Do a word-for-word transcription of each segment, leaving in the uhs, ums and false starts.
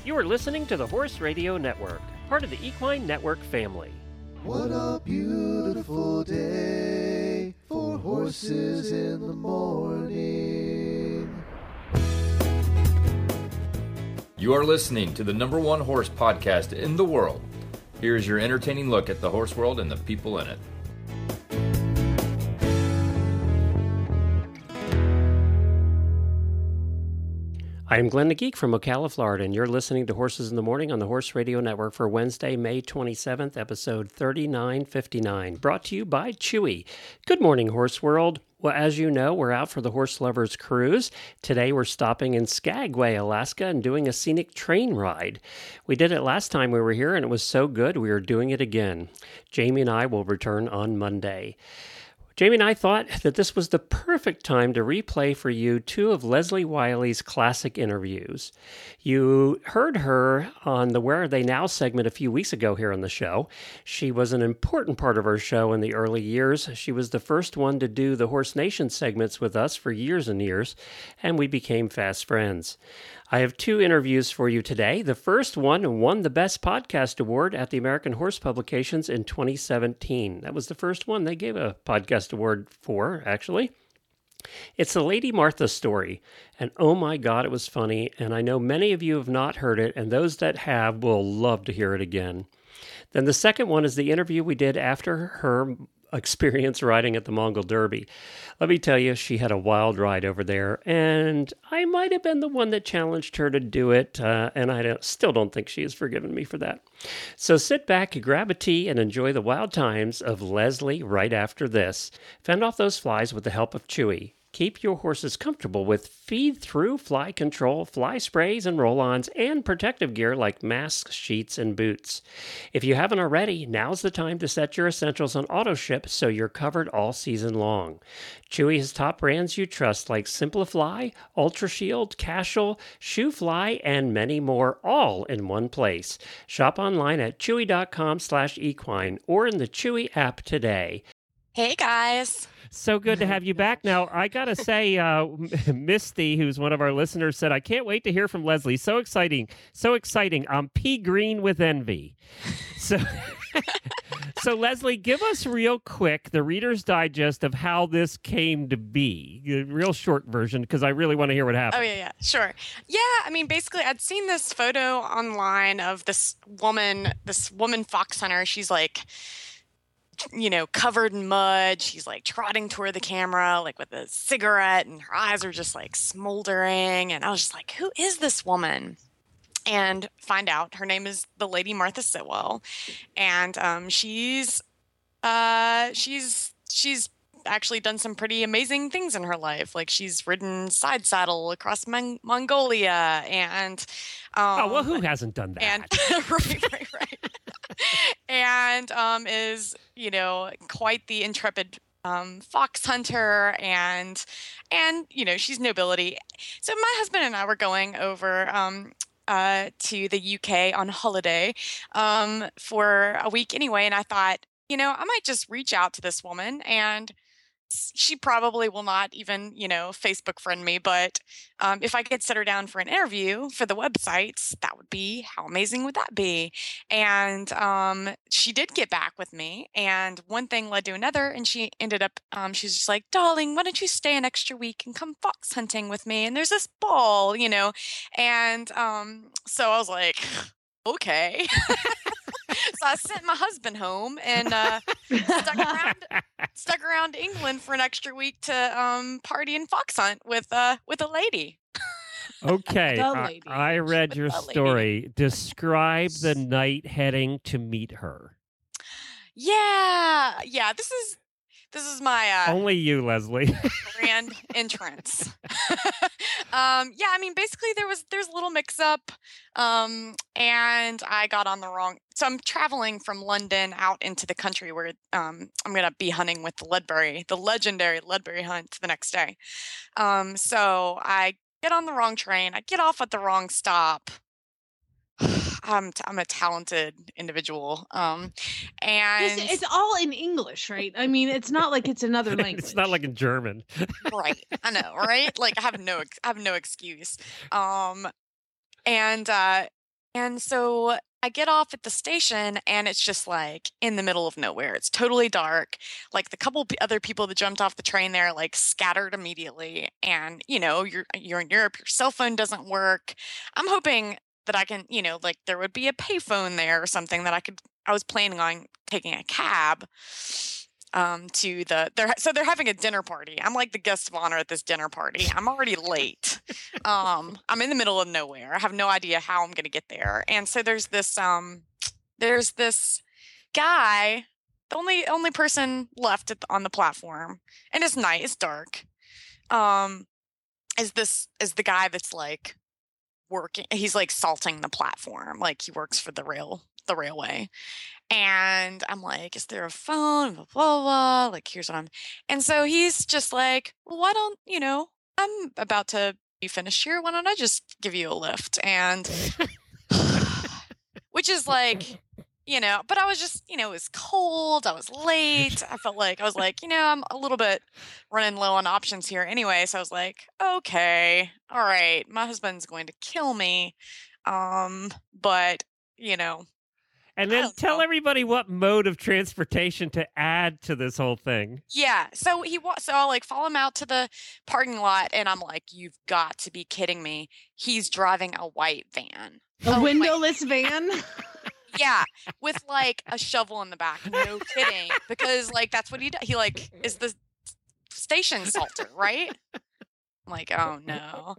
You are listening to the Horse Radio Network, part of the Equine Network family. What a beautiful day for horses in the morning. You are listening to the number one horse podcast in the world. Here is your entertaining look at the horse world and the people in it. I am Glenn the Geek from Ocala, Florida, and you're listening to Horses in the Morning on the Horse Radio Network for Wednesday, May twenty-seventh, episode thirty-nine fifty-nine, brought to you by Chewy. Good morning, Horse World. Well, as you know, we're out for the Horse Lovers Cruise. Today we're stopping in Skagway, Alaska, and doing a scenic train ride. We did it last time we were here, and it was so good we are doing it again. Jamie and I will return on Monday. Jamie and I thought that this was the perfect time to replay for you two of Leslie Wiley's classic interviews. You heard her on the Where Are They Now segment a few weeks ago here on the show. She was an important part of our show in the early years. She was the first one to do the Horse Nation segments with us for years and years, and we became fast friends. I have two interviews for you today. The first one won the Best Podcast Award at the American Horse Publications in twenty seventeen. That was the first one they gave a podcast award for, actually. It's the Lady Martha story, and oh my God, it was funny, and I know many of you have not heard it, and those that have will love to hear it again. Then the second one is the interview we did after her experience riding at the Mongol Derby. Let me tell you, she had a wild ride over there, and I might have been the one that challenged her to do it, uh, and I don't, still don't think she has forgiven me for that. So sit back, grab a tea, and enjoy the wild times of Leslie right after this. Fend off those flies with the help of Chewy. Keep your horses comfortable with feed-through fly control, fly sprays and roll-ons, and protective gear like masks, sheets, and boots. If you haven't already, now's the time to set your essentials on auto ship so you're covered all season long. Chewy has top brands you trust like Simplifly, Ultra Shield, Cashel, Shoefly, and many more, all in one place. Shop online at chewy.com slash equine or in the Chewy app today. Hey, guys. So good to have you back. Now, I got to say, uh, Misty, who's one of our listeners, said, I can't wait to hear from Leslie. So exciting. So exciting. I'm pea green with envy. So, so Leslie, give us real quick the Reader's Digest of how this came to be. A real short version, because I really want to hear what happened. Oh, yeah, yeah, sure. Yeah, I mean, basically, I'd seen this photo online of this woman, this woman fox hunter. She's like, you know, covered in mud. She's like trotting toward the camera, like with a cigarette, and her eyes are just like smoldering. And I was just like, who is this woman? And find out her name is the Lady Martha Sitwell. And um, she's, uh, she's, she's actually done some pretty amazing things in her life. Like she's ridden side saddle across Mon- Mongolia and, um, oh, well, who hasn't done that? And, right, right, right. and um, is, you know, quite the intrepid um, fox hunter, and, and, you know, she's nobility. So my husband and I were going over um, uh, to the U K on holiday um, for a week anyway, and I thought, you know, I might just reach out to this woman, and she probably will not even, you know, Facebook friend me, but um, if I could sit her down for an interview for the websites, that would be, how amazing would that be? And um, she did get back with me, and one thing led to another, and she ended up, um, she's just like, darling, why don't you stay an extra week and come fox hunting with me? And there's this ball, you know, and um, so I was like, okay. So I sent my husband home and uh, stuck around, stuck around England for an extra week to um, party and fox hunt with uh, with a lady. Okay, I, lady. I read your The lady. story. Describe the night heading to meet her. Yeah, yeah. This is this is my uh, Only you, Leslie. grand entrance. um, yeah, I mean, basically there was there's a little mix up, um, and I got on the wrong. So I'm traveling from London out into the country where um, I'm gonna be hunting with the Ledbury, the legendary Ledbury hunt the next day. Um, so I get on the wrong train. I get off at the wrong stop. I'm t- I'm a talented individual, um, and It's, it's all in English, right? I mean, it's not like it's another language. It's not like in German. right, I know, right? Like I have no, ex- I have no excuse. Um, and uh, And so I get off at the station and it's just like in the middle of nowhere. It's totally dark. Like the couple p- other people that jumped off the train there like scattered immediately. And you know, you're you're in Europe, your cell phone doesn't work. I'm hoping that I can, you know, like there would be a payphone there or something that I could I was planning on taking a cab um to the they're so they're having a dinner party. I'm like the guest of honor at this dinner party. I'm already late. um I'm in the middle of nowhere. I have no idea how I'm going to get there. And so there's this um there's this guy, the only only person left at the, on the platform, and it's night, it's dark. Um is this is the guy that's like working, he's like salting the platform, like he works for the rail the railway. And I'm like, is there a phone? Blah, blah, blah. Like, here's what I'm. And so he's just like, well, why don't, you know, I'm about to be finished here. Why don't I just give you a lift? And which is like, you know, but I was just, you know, it was cold. I was late. I felt like, I was like, you know, I'm a little bit running low on options here anyway. So I was like, okay, all right. My husband's going to kill me. Um, but, you know, And I then don't tell know. everybody what mode of transportation to add to this whole thing. Yeah. So he wa- so I like follow him out to the parking lot and I'm like, you've got to be kidding me. He's driving a white van. A Oh, windowless van. Yeah, with like a shovel in the back. No kidding. Because like that's what he does. He like is the station salter, right? I'm like, oh no.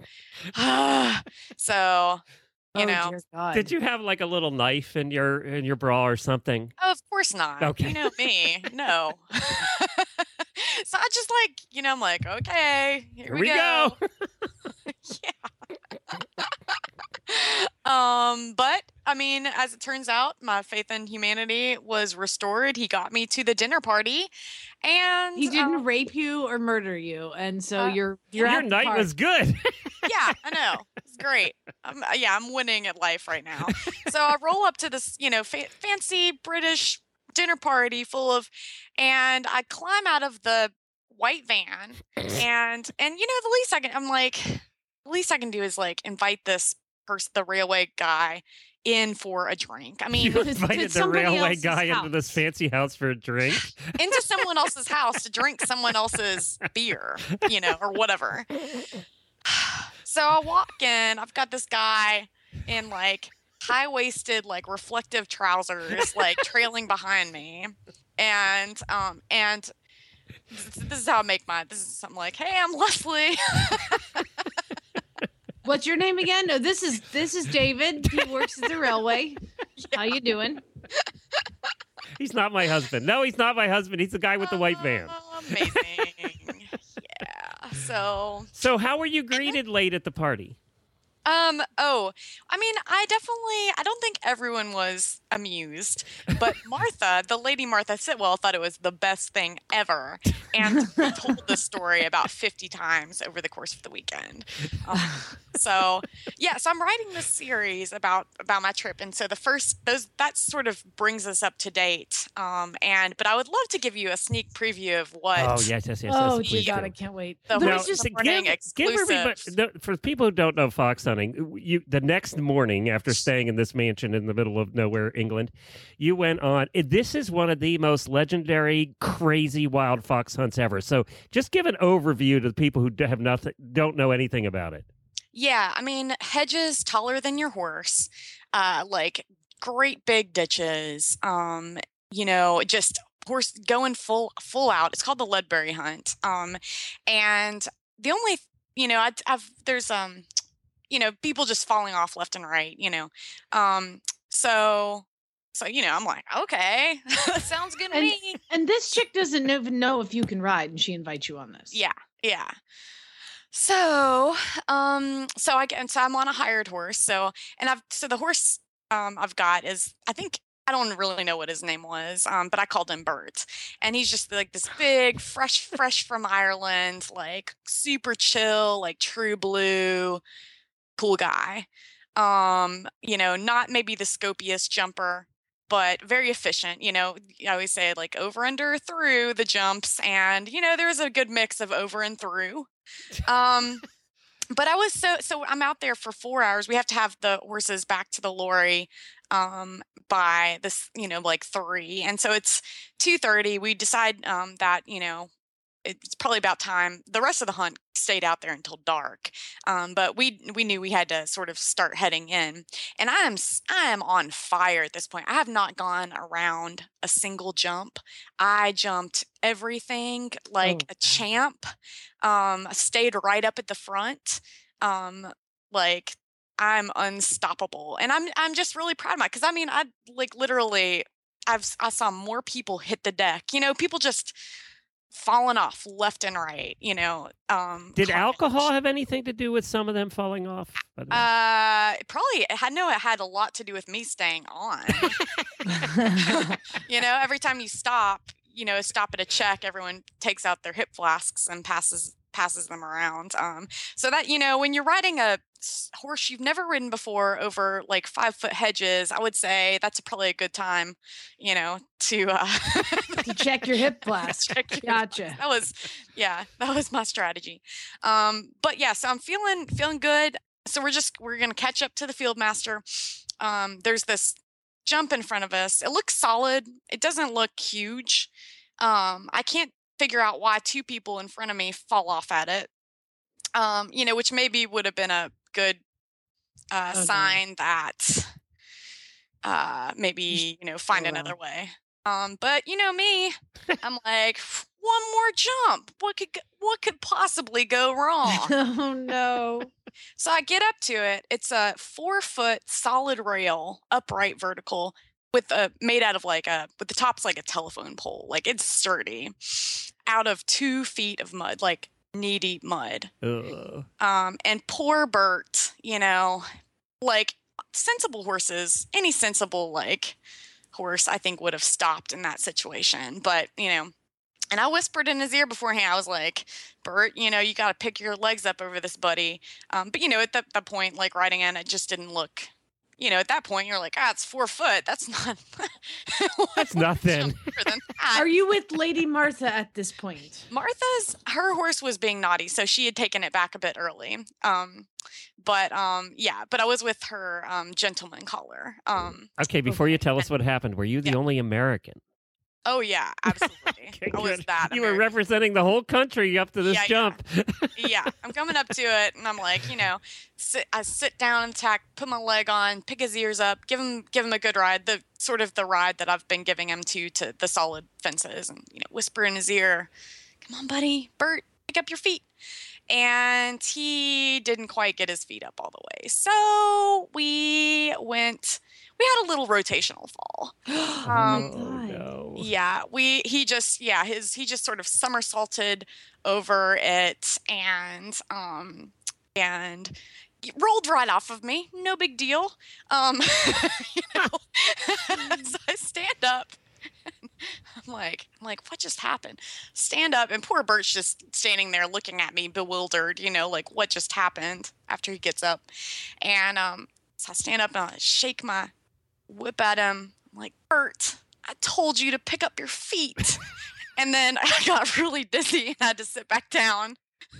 So, you oh, know, dear God. Did you have like a little knife in your in your bra or something? oh, of course not. Okay. You know me. No. So I just like, you know, I'm like, okay, here, Here we, we go. go. Yeah. um, but I mean, as it turns out, my faith in humanity was restored. He got me to the dinner party, and He didn't um, rape you or murder you, and so Uh, you're you're Your at the night park. was good. yeah, I know. It's great. I'm, uh, yeah, I'm winning at life right now. So I roll up to this, you know, fa- fancy British dinner party full of, and I climb out of the white van, and and you know, the least I can, I'm like, the least I can do is like invite this person, the railway guy, in for a drink. I mean, You to- to invited the somebody railway else's guy into house. this fancy house for a drink. into someone else's house to drink someone else's beer, you know, or whatever. So I walk in, I've got this guy in like high-waisted, like reflective trousers, like trailing behind me. And um and this, this is how I make my this is I'm like, hey, I'm Leslie. What's your name again? No, this is this is David. He works at the railway. How you doing? He's not my husband. No, he's not my husband. He's the guy with the white van. Uh, amazing. Yeah. So So how were you greeted late at the party? Um, oh, I mean, I definitely, I don't think everyone was amused, but Martha, the lady Martha Sitwell, thought it was the best thing ever and told this story about fifty times over the course of the weekend. Um, so, yeah, so I'm writing this series about, about my trip. And so the first, those, that sort of brings us up to date. Um, and, but I would love to give you a sneak preview of what. Oh, yes, yes, yes. oh, yes, dear please God, do. I can't wait. The There Now, was just the to morning give, give everybody, exclusive. the, for people who don't know fox hunting, you the next morning after staying in this mansion in the middle of nowhere, England, you went on. This is one of the most legendary, crazy wild fox hunts ever. So, just give an overview to the people who have nothing, don't know anything about it. Yeah, I mean, hedges taller than your horse, uh, like great big ditches, um, you know, just horse going full full out. It's called the Ledbury Hunt. Um, and the only, you know, I, I've there's um, you know, people just falling off left and right, you know, um, so so you know, I'm like, okay, that sounds good to And- me. And this chick doesn't even know if you can ride, and she invites you on this. Yeah, yeah. So, um, so I get, and so I'm on a hired horse. So, and I've, so the horse, um, I've got is, I think, I don't really know what his name was, um, but I called him Bert. And he's just like this big, fresh, fresh from Ireland, like super chill, like true blue, cool guy. Um, you know, not maybe the scopiest jumper, but very efficient. You know, I always say like over, under, through the jumps. And, you know, there's a good mix of over and through. Um, but I was so so I'm out there for four hours. We have to have the horses back to the lorry um, by this, you know, like three, and so it's two thirty. We decide um, that you know it's probably about time. The rest of the hunt stayed out there until dark, um, but we we knew we had to sort of start heading in. And I am s- I am on fire at this point. I have not gone around a single jump. I jumped everything like Oh, a champ. Um, I stayed right up at the front. Um, like I'm unstoppable, and I'm I'm just really proud of my. Because I mean, I like literally, I've s- I saw more people hit the deck. You know, people just falling off left and right. You know, um, Did carnage. alcohol have anything to do with some of them falling off? by the way? Uh, it probably it had no. It had a lot to do with me staying on. You know, every time you stop, you know, stop at a check, everyone takes out their hip flasks and passes passes them around. Um, so that you know, when you're riding a s- horse you've never ridden before over like five foot hedges, I would say that's probably a good time, you know, to uh, to check your hip flask. check your Gotcha. that was yeah that was my strategy. Um but yeah, so I'm feeling feeling good. So we're just we're gonna catch up to the field master. Um there's this jump in front of us. It looks solid. It doesn't look huge. um I can't figure out why two people in front of me fall off at it. Um you know, which maybe would have been a good uh Oh, no. sign that uh maybe you know find go another wrong. way. Um but you know me, I'm like, one more jump, what could go- what could possibly go wrong? Oh no. So I get up to it. It's a four foot solid rail, upright vertical, with a made out of like a with the top's like a telephone pole. Like it's sturdy, out of two feet of mud, like knee deep mud. Ugh. Um and poor Bert, you know, like sensible horses, any sensible like horse, I think would have stopped in that situation. But, you know, and I whispered in his ear beforehand. I was like, Bert, you know, you got to pick your legs up over this, buddy. Um, but, you know, at that, that point, like riding in, it just didn't look, you know, at that point, you're like, ah, it's four foot. That's not, That's nothing. than that. Are you with Lady Martha at this point? Martha's, her horse was being naughty, so she had taken it back a bit early. Um, but um, yeah, but I was with her um, gentleman caller. Um, Okay, before you tell us what happened, were you the Yeah. only American? oh yeah, absolutely. Okay, I was good. that. You were American. representing the whole country up to this Yeah, yeah. jump. Yeah, I'm coming up to it, and I'm like, you know, sit, I sit down and tack, put my leg on, pick his ears up, give him, give him a good ride, the sort of the ride that I've been giving him to to the solid fences, and you know, whisper in his ear, "Come on, buddy, Bert, pick up your feet." And he didn't quite get his feet up all the way, so we went. We had a little rotational fall. Um, oh God. no. yeah, we he just yeah his he just sort of somersaulted over it and um and rolled right off of me. No big deal. Um, you know, so I stand up. I'm like, I'm like, what just happened? Stand up, and poor Bert's just standing there looking at me, bewildered. You know, like what just happened after he gets up. And um, so I stand up and I shake my whip at him. I'm like, Bert, I told you to pick up your feet. And then I got really dizzy and had to sit back down.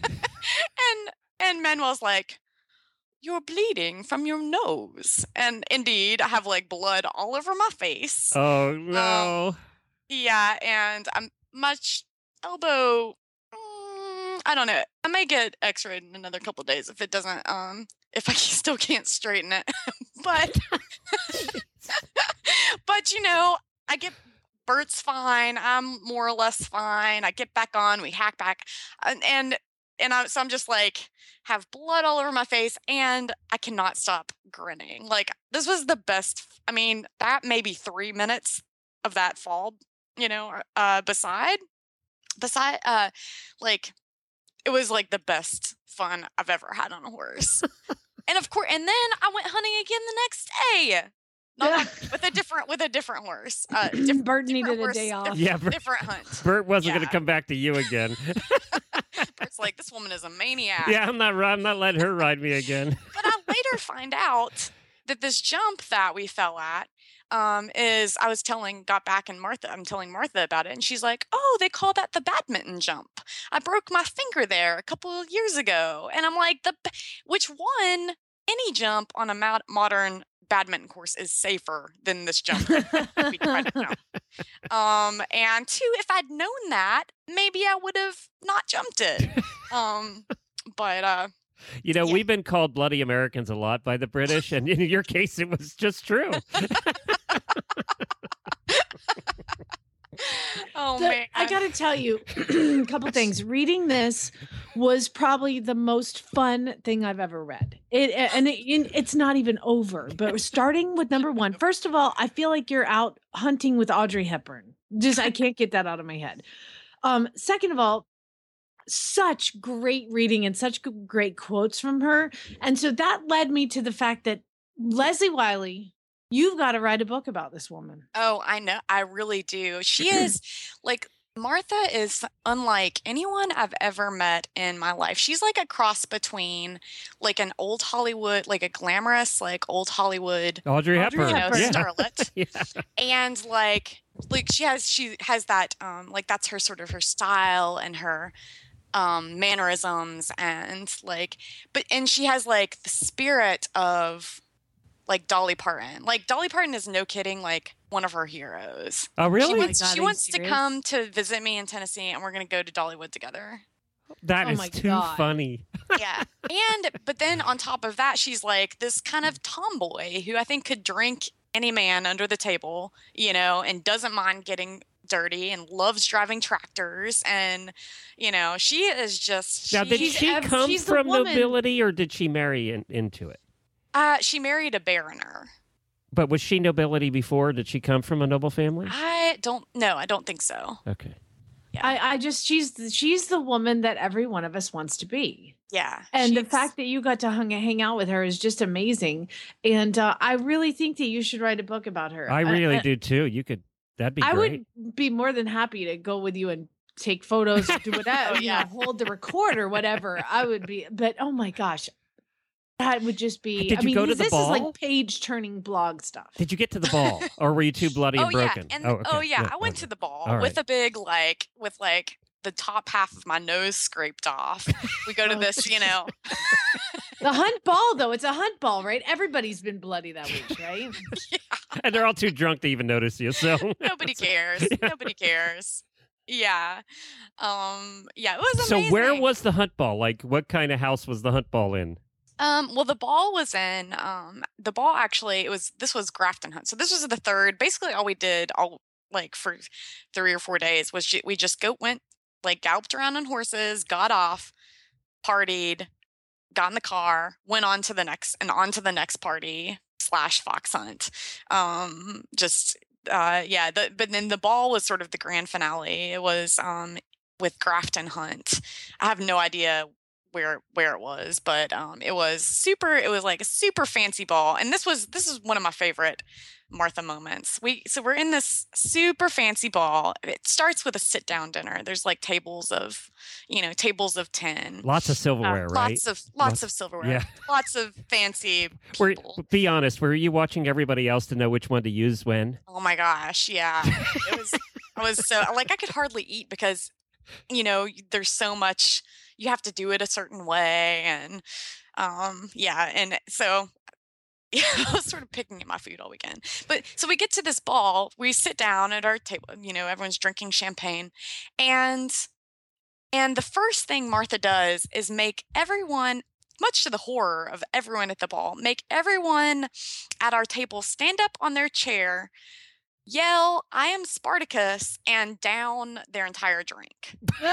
and and Manuel's like, you're bleeding from your nose. And indeed, I have like blood all over my face. Oh no. Yeah, and I'm much elbow. mm, I don't know. I may get X-rayed in another couple of days if it doesn't. Um, if I still can't straighten it, but but you know, I get Bert's fine. I'm more or less fine. I get back on. We hack back, and and and I, so I'm just like have blood all over my face, and I cannot stop grinning. Like this was the best. I mean, that maybe three minutes of that fall. You know, uh, beside beside uh, like it was like the best fun I've ever had on a horse. And of course, and then I went hunting again the next day. Not on- with a different with a different horse. Uh, diff- Bert different needed a horse, day off. Yeah, Bert, different hunt. Bert wasn't going Yeah. to come back to you again. Bert's like, this woman is a maniac. yeah, I'm not. I'm not letting her ride me again. But I later find out that this jump that we fell at, um, is I was telling, got back and Martha, I'm telling Martha about it. And she's like, oh, they call that the badminton jump. I broke my finger there a couple of years ago. And I'm like, the which one, any jump on a mod- modern badminton course is safer than this jump. we tried to jump. Um, and two, if I'd known that, maybe I would have not jumped it. Um, but, uh, You know, Yeah. we've been called bloody Americans a lot by the British, and in your case, it was just true. oh The- man. I got to tell you a couple things. Reading this was probably the most fun thing I've ever read. It and it, it's not even over. But starting with number one, first of all, I feel like you're out hunting with Audrey Hepburn. Just I can't get that out of my head. Um, second of all, such great reading and such g- great quotes from her, and so that led me to the fact that Leslie Wiley, you've got to write a book about this woman. Oh, I know. I really do. She is like Martha is unlike anyone I've ever met in my life. She's like a cross between like an old Hollywood, like a glamorous, like old Hollywood, Audrey, Audrey Hepburn. you know, Hepburn. Yeah. starlet. Yeah. And like like she has she has that um like that's her sort of her style and her um mannerisms and like but and she has like the spirit of like Dolly Parton. Like Dolly Parton is no kidding like one of her heroes. Oh, She really? my wants, God, she are you wants to serious? come to visit me in Tennessee and we're going to go to Dollywood together. That Oh is my too God. funny. Yeah. And but then on top of that she's like this kind of tomboy who I think could drink any man under the table, you know, and doesn't mind getting dirty and loves driving tractors and you know, she is just Now, did she, She's she ev- come she's the from woman- nobility, or did she marry in, into it? uh she married a baroner. But was she nobility before? Did she come from a noble family? I don't know, I don't think so. Okay. I, I just she's the, she's the woman that every one of us wants to be. Yeah. And the she's- fact that you got to hang, hang out with her is just amazing. And uh, I really think that you should write a book about her. I really do too. You could, that'd be I great. would be more than happy to go with you and take photos, do whatever, Oh, you yeah. know, hold the record or whatever. I would be, but oh my gosh, that would just be. Did I you mean, go to this the is ball? like page turning blog stuff. Did you get to the ball, or were you too bloody and oh yeah, broken? and okay. oh yeah, I went okay. to the ball All with right. a big like with like the top half of my nose scraped off. We go to Oh, this, you know. The hunt ball, though, it's a hunt ball, right? Everybody's been bloody that week, right? And they're all too drunk to even notice you. So Nobody cares. Nobody cares. Yeah. Um yeah, it was So amazing. where was the hunt ball? Like, what kind of house was the hunt ball in? Um, well, the ball was in, um, the ball actually, it was, this was Grafton Hunt. So this was the third, basically all we did all like for three or four days was ju- we just go, went like galloped around on horses, got off, partied, got in the car, went on to the next and on to the next party slash fox hunt. Um, just, uh, yeah, the, but then the ball was sort of the grand finale. It was, um, with Grafton Hunt. I have no idea where where it was, but um it was super it was like a super fancy ball. And this was this is one of my favorite Martha moments. We so we're in this super fancy ball. It starts with a sit down dinner. There's like tables of, you know, tables of ten. Lots of silverware, right? Lots of lots, Lots- of silverware. yeah. Lots of fancy Were, people. be honest, were you watching everybody else to know which one to use when? Oh my gosh, yeah. It was I was so like I could hardly eat because you know, there's so much you have to do it a certain way and um yeah, and so yeah, I was sort of picking at my food all weekend. But so we get to this ball, we sit down at our table, you know, everyone's drinking champagne and and the first thing Martha does is make everyone, much to the horror of everyone at the ball, make everyone at our table stand up on their chair, yell, "I am Spartacus," and down their entire drink.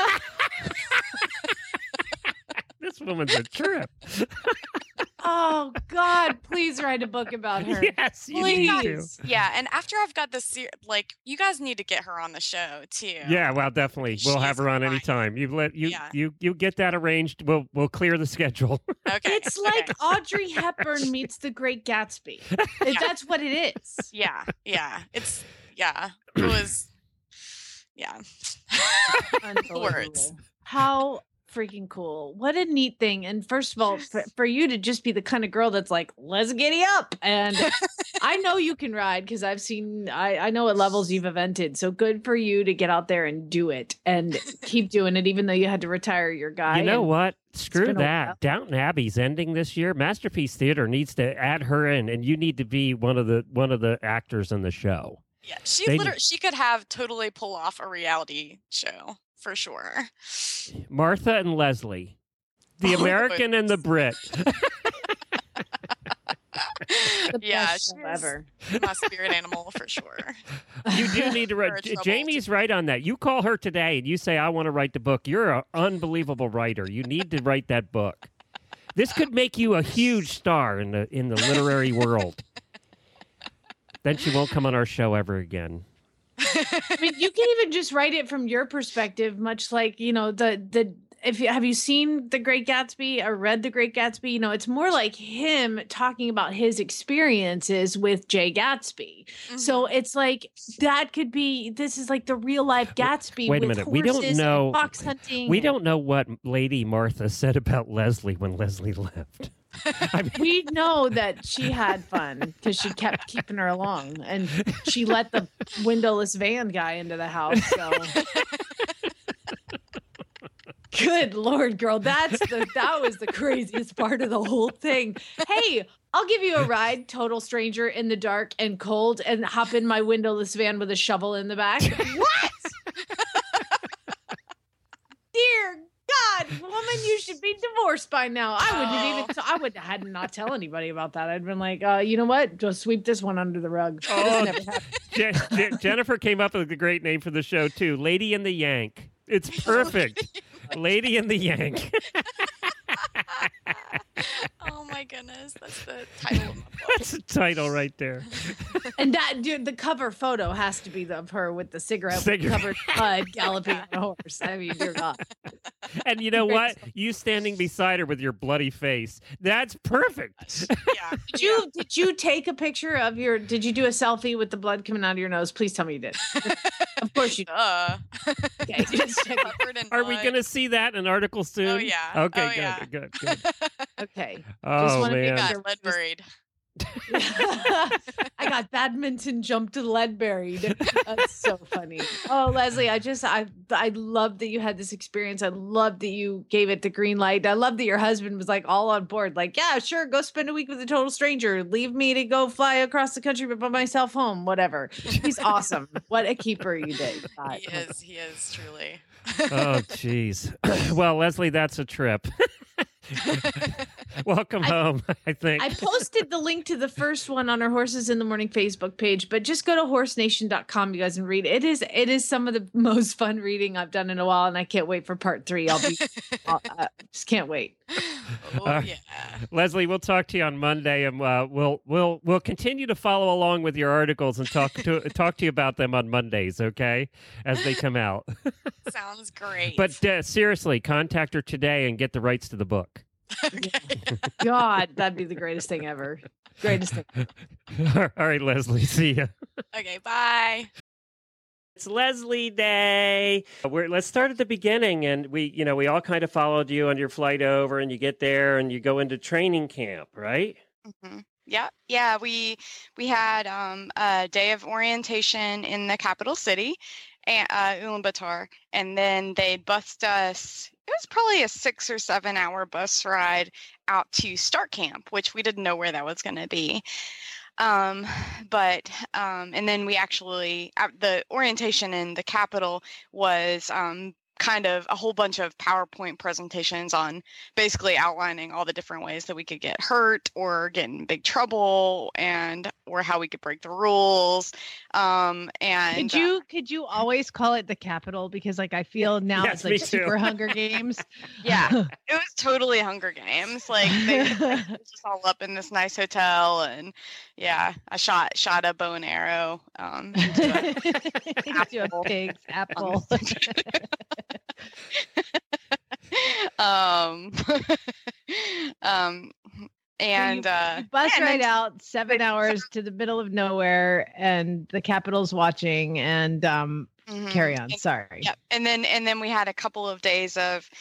This woman's a trip. Oh God, please write a book about her. Yes, you need to. Please. Yeah, and after I've got this, ser- like, you guys need to get her on the show too. Yeah, well, definitely. We'll have She's her on fine. anytime. You let you Yeah. you you get that arranged. We'll we'll clear the schedule. Okay. It's like okay. Audrey Hepburn meets The Great Gatsby. That's what it is. Yeah, yeah. It's yeah. It was yeah. Unbelievable. Words. How freaking cool. What a neat thing. And first of all, for, for you to just be the kind of girl that's like, let's giddy up. And I know you can ride because I've seen, I, I know what levels you've evented. So good for you to get out there and do it and keep doing it, even though you had to retire your guy. You know and what? Screw been a that. while. Downton Abbey's ending this year. Masterpiece Theater needs to add her in, and you need to be one of the one of the actors in the show. Yeah, she They- literally she could have totally pull off a reality show for sure. Martha and Leslie, the Oh, American and the Brit. The Yeah, best show she's- ever. My spirit animal for sure. You do need to We're write. in trouble. Jamie's right on that. You call her today and you say, I want to write the book. You're an unbelievable writer. You need to write that book. This could make you a huge star in the in the literary world. Then she won't come on our show ever again. I mean, you can even just write it from your perspective, much like, you know, the, the, if you have you seen The Great Gatsby or read The Great Gatsby? You know, it's more like him talking about his experiences with Jay Gatsby. So it's like that could be. This is like the real life Gatsby. Wait a with minute, we don't horses and know- fox hunting. We and- don't know what Lady Martha said about Leslie when Leslie left. I mean, We know that she had fun because she kept keeping her along, and she let the windowless van guy into the house. So. Good Lord, girl. That's the that was the craziest part of the whole thing. Hey, I'll give you a ride, total stranger in the dark and cold, and hop in my windowless van with a shovel in the back. What? Dear God, woman, you should be divorced by now. I wouldn't have even. I would had not tell anybody about that. I'd been like, uh, you know what? Just sweep this one under the rug. This Oh. never happened. Je- Je- Jennifer came up with a great name for the show too. Lady and the Yank. It's perfect. Lady and the Yank. Oh my goodness, that's the title of my book. That's a title right there. And that dude, the cover photo has to be the, of her with the cigarette Cigarette. covered bud galloping on a horse. I mean, dear God. And you know what? You standing beside her with your bloody face. That's perfect. Yeah. Did you did you take a picture of your? Did you do a selfie with the blood coming out of your nose? Please tell me you did. Of course you did. Uh, Okay, just check it. covered in Are we blood. going to see that in an article soon? Oh, yeah. Okay, Oh, good, yeah. good, good. Okay. Oh, wanna make man. Got Sure. lead buried. I got badminton jumped to lead buried. That's so funny. Oh, Leslie, I just I I love that you had this experience. I love that you gave it the green light. I love that your husband was like all on board. Like, yeah, sure, go spend a week with a total stranger. Leave me to go fly across the country by myself home. Whatever. He's awesome. What a keeper you did. God. He is. He is truly. Oh, jeez. Well, Leslie, that's a trip. Welcome I- home, I think. I posted the link to the first one on our Horses in the Morning Facebook page, but just go to horse nation dot com, you guys, and read it. It is it is some of the most fun reading I've done in a while, and I can't wait for part three. I'll be I'll, uh, just can't wait. Oh Uh, yeah. Leslie, we'll talk to you on Monday, and uh, we'll we'll we'll continue to follow along with your articles and talk to talk to you about them on Mondays, okay, as they come out. Sounds great. But uh, seriously, contact her today and get the rights to the book. okay. God, that'd be the greatest thing ever. Greatest thing. All right, Leslie, see ya. Okay. Bye. It's Leslie Day. We're, let's start at the beginning, and we, you know, we all kind of followed you on your flight over, and you get there, and you go into training camp, right? hmm Yeah, yeah. We we had um, a day of orientation in the capital city, and, uh, Ulaanbaatar, and then they bused us. It was probably a six or seven hour bus ride out to start camp, which we didn't know where that was going to be. Um, but um, and then we actually uh, the orientation in the capital was um, kind of a whole bunch of PowerPoint presentations on basically outlining all the different ways that we could get hurt or get in big trouble, and or how we could break the rules. Um, and Could you could you always call it the Capitol? Because like I feel now Yes, it's me like too. Super Hunger Games. yeah, it was totally Hunger Games. Like they it was just all up in this nice hotel, and yeah, I shot shot a bow and arrow um, into a Into a apple. pig's apple. um, um, and you, uh, you bus yeah, and right then- out seven hours to the middle of nowhere, and the Capitol's watching. And um, Mhm. carry on. And- Sorry. Yep. And then and then we had a couple of days of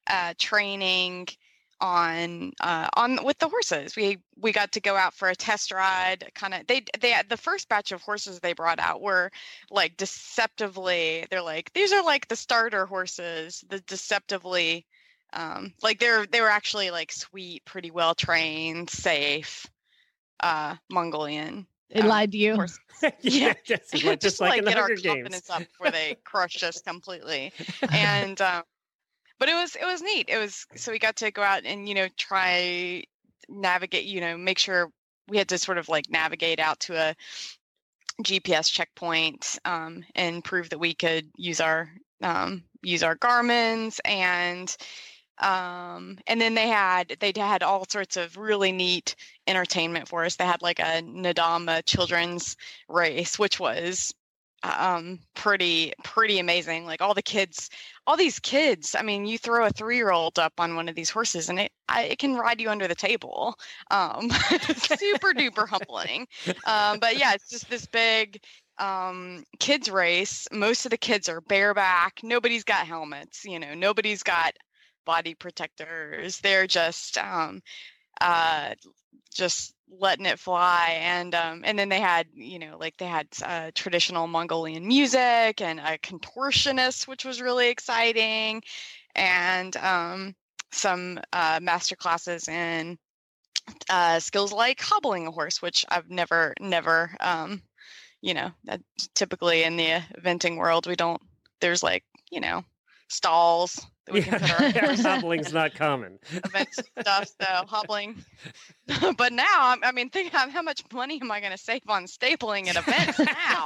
uh, training on uh, on with the horses. We we got to go out for a test ride. Kind of they they the first batch of horses they brought out were like deceptively. They're like these are like the starter horses. The deceptively um, like they're they were actually like sweet, pretty well trained, safe uh, Mongolian. It um, lied to you. horses. yeah, just, just, just, just to, like, like in the get our Hunger Games. confidence up before they crushed us completely. And um, but it was it was neat. It was so we got to go out and you know try navigate. You know, make sure we had to sort of like navigate out to a G P S checkpoint um, and prove that we could use our um, use our Garmin's and. Um, and then they had they had all sorts of really neat entertainment for us. They had like a Nadama children's race, which was um, pretty pretty amazing. Like all the kids, all these kids. I mean, you throw a three-year-old up on one of these horses, and it I, it can ride you under the table. Um, super duper humbling. Um, but yeah, it's just this big um kids race. Most of the kids are bareback. Nobody's got helmets. You know, nobody's got body protectors. They're just um uh just letting it fly. And um and then they had you know like they had uh, traditional Mongolian music and a contortionist, which was really exciting, and um some uh master classes in uh skills like hobbling a horse, which I've never never um you know that typically in the eventing world we don't there's like you know stalls that we Yeah, can put our yeah, hobbling's not common. event stuff. So hobbling, but now I'm, I mean, think how, how much money am I going to save on stapling at events now?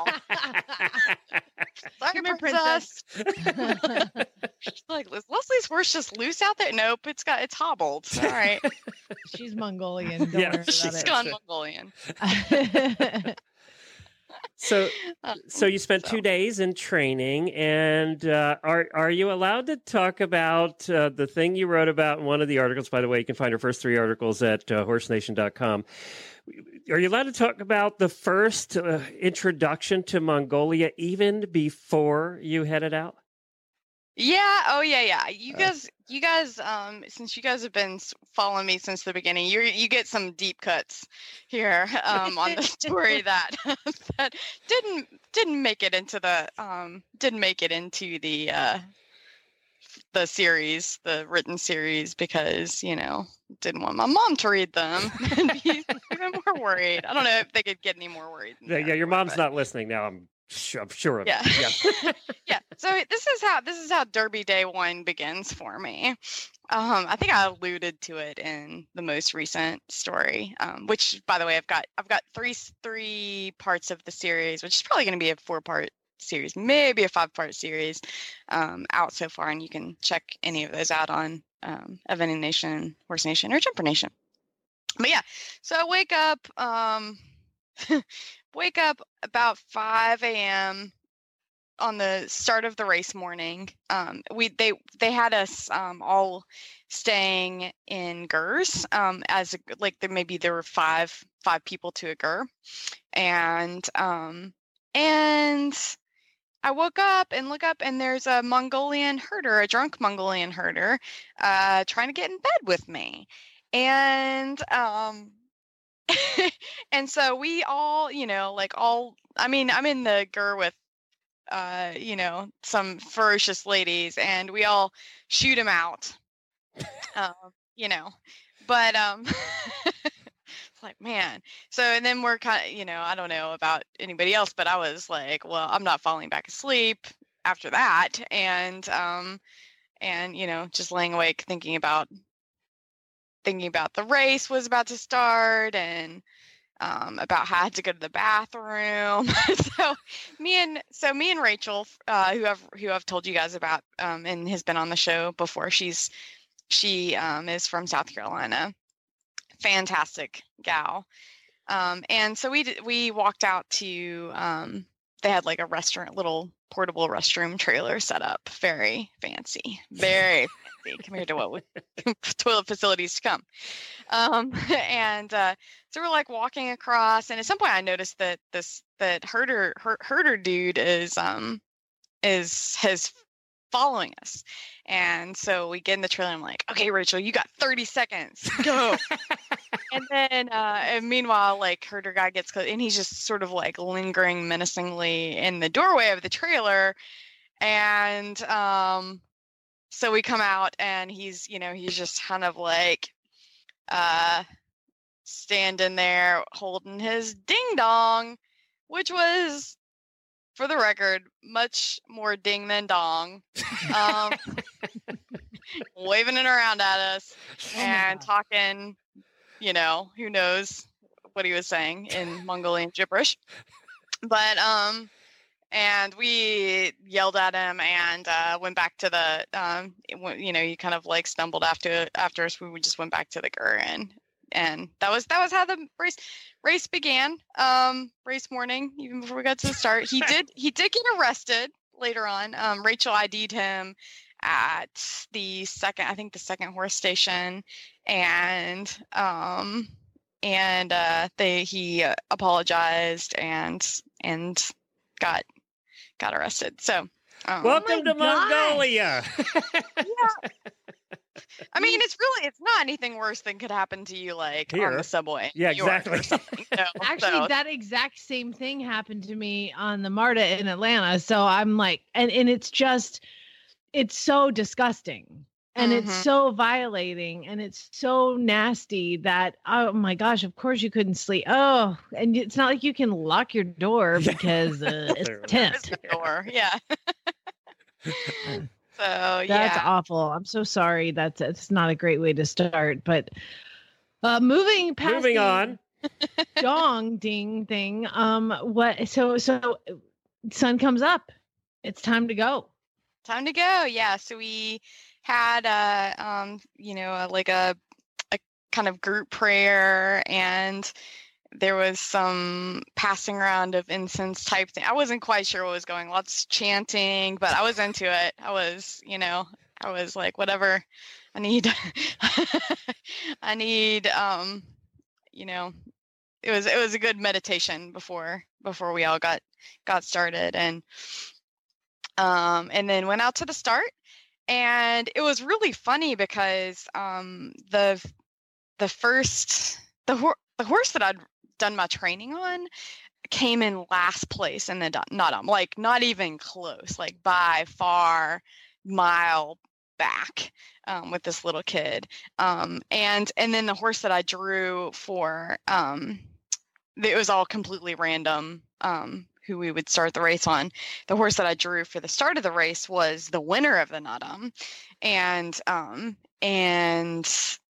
Sorry, Come here, princess. She's like, is Leslie's horse just loose out there? Nope, it's got it's hobbled. All right, She's Mongolian. Don't Yeah, worry she's about gone Mongolian. it. So, Uh, so you spent so. two days in training, and uh, are are you allowed to talk about uh, the thing you wrote about in one of the articles? By the way, you can find our first three articles at uh, horse nation dot com. Are you allowed to talk about the first uh, introduction to Mongolia even before you headed out? Yeah. Oh, yeah, yeah. You Uh. guys, you guys, um, since you guys have been s- following me since the beginning, you you get some deep cuts here, um, on the story that that didn't didn't make it into the um didn't make it into the uh the series, the written series, because you know didn't want my mom to read them and be even more worried. I don't know if they could get any more worried. than Yeah, they yeah, your were, mom's but- not listening now. I'm su- I'm sure of Yeah. it. Yeah. Yeah. So this is how this is how Derby Day One begins for me. Um, I think I alluded to it in the most recent story, um, which, by the way, I've got I've got three three parts of the series, which is probably going to be a four part series, maybe a five part series, um, out so far, and you can check any of those out on um, Eventing Nation, Horse Nation, or Jumper Nation. But yeah, so I wake up. Um, wake up about five a.m. on the start of the race morning. Um, we they they had us um, all staying in Gers, um, as a, like there maybe there were five five people to a Ger, and um, and I woke up and look up and there's a Mongolian herder, a drunk Mongolian herder, uh, trying to get in bed with me, and um. And so we all, you know, like all, I mean, I'm in the Ger with, uh, you know, some ferocious ladies, and we all shoot him out, um, you know, but, um, it's like, man. So, and then we're kind of, you know, I don't know about anybody else, but I was like, well, I'm not falling back asleep after that. And, um, and, you know, just laying awake thinking about thinking about the race was about to start, and um, about how I had to go to the bathroom. so me and so me and Rachel, uh, who I've who I've told you guys about, um, and has been on the show before. She's she um, is from South Carolina. Fantastic gal. Um, and so we did, we walked out to um, they had like a restaurant, little portable restroom trailer set up. Very fancy. Very fancy compared to what we, toilet facilities to come. Um, and uh, so we're like walking across, and at some point I noticed that this that herder her, herder dude is um is has following us. And so we get in the trailer. And I'm like, okay, Rachel, you got thirty seconds. Go. And then, uh, and meanwhile, like herder guy gets close, and he's just sort of like lingering menacingly in the doorway of the trailer. And um, so we come out, and he's, you know, he's just kind of like uh, standing there holding his ding dong, which was, for the record, much more ding than dong. Um, waving it around at us Oh my and God. talking, you know, who knows what he was saying in Mongolian gibberish. But, um, and we yelled at him and uh, went back to the, um, it went- you know, he kind of like stumbled after after us. We just went back to the gur, and and that was that was how the race race began. Um, race morning, even before we got to the start, he did he did get arrested later on. Um, Rachel I D'd him at the second, I think the second horse station, and um, and uh, they he uh, apologized and and got got arrested. So. Um, Welcome to God. Mongolia. I mean, it's really, it's not anything worse than could happen to you, like, on Here. the subway. in Yeah, New York or exactly. something, you know? Actually, So- that exact same thing happened to me on the MARTA in Atlanta. So I'm like, and, and it's just, it's so disgusting. And it's Mhm. so violating and it's so nasty that, oh my gosh, of course you couldn't sleep. Oh, and it's not like you can lock your door Yeah. because uh, it's Clearly. tense. the door, yeah. So, That's yeah. awful. I'm so sorry. That's it's not a great way to start. But uh, moving past Moving the on. dong ding thing. Um, what? So so, sun comes up. It's time to go. Time to go. Yeah. So we had a, um, you know, a, like a, a kind of group prayer, and there was some passing around of incense type thing. I wasn't quite sure what was going. Lots of chanting, but I was into it. I was, you know, I was like, whatever. I need, I need, um, you know, it was it was a good meditation before before we all got got started, and um, and then went out to the start. And it was really funny because um, the the first the hor- the horse that I'd done my training on came in last place in the do- Nottom, like not even close, like by far mile back um, with this little kid. Um, and and then the horse that I drew for um, it was all completely random. Um, who we would start the race on. The horse that I drew for the start of the race was the winner of the Nottom, and um, and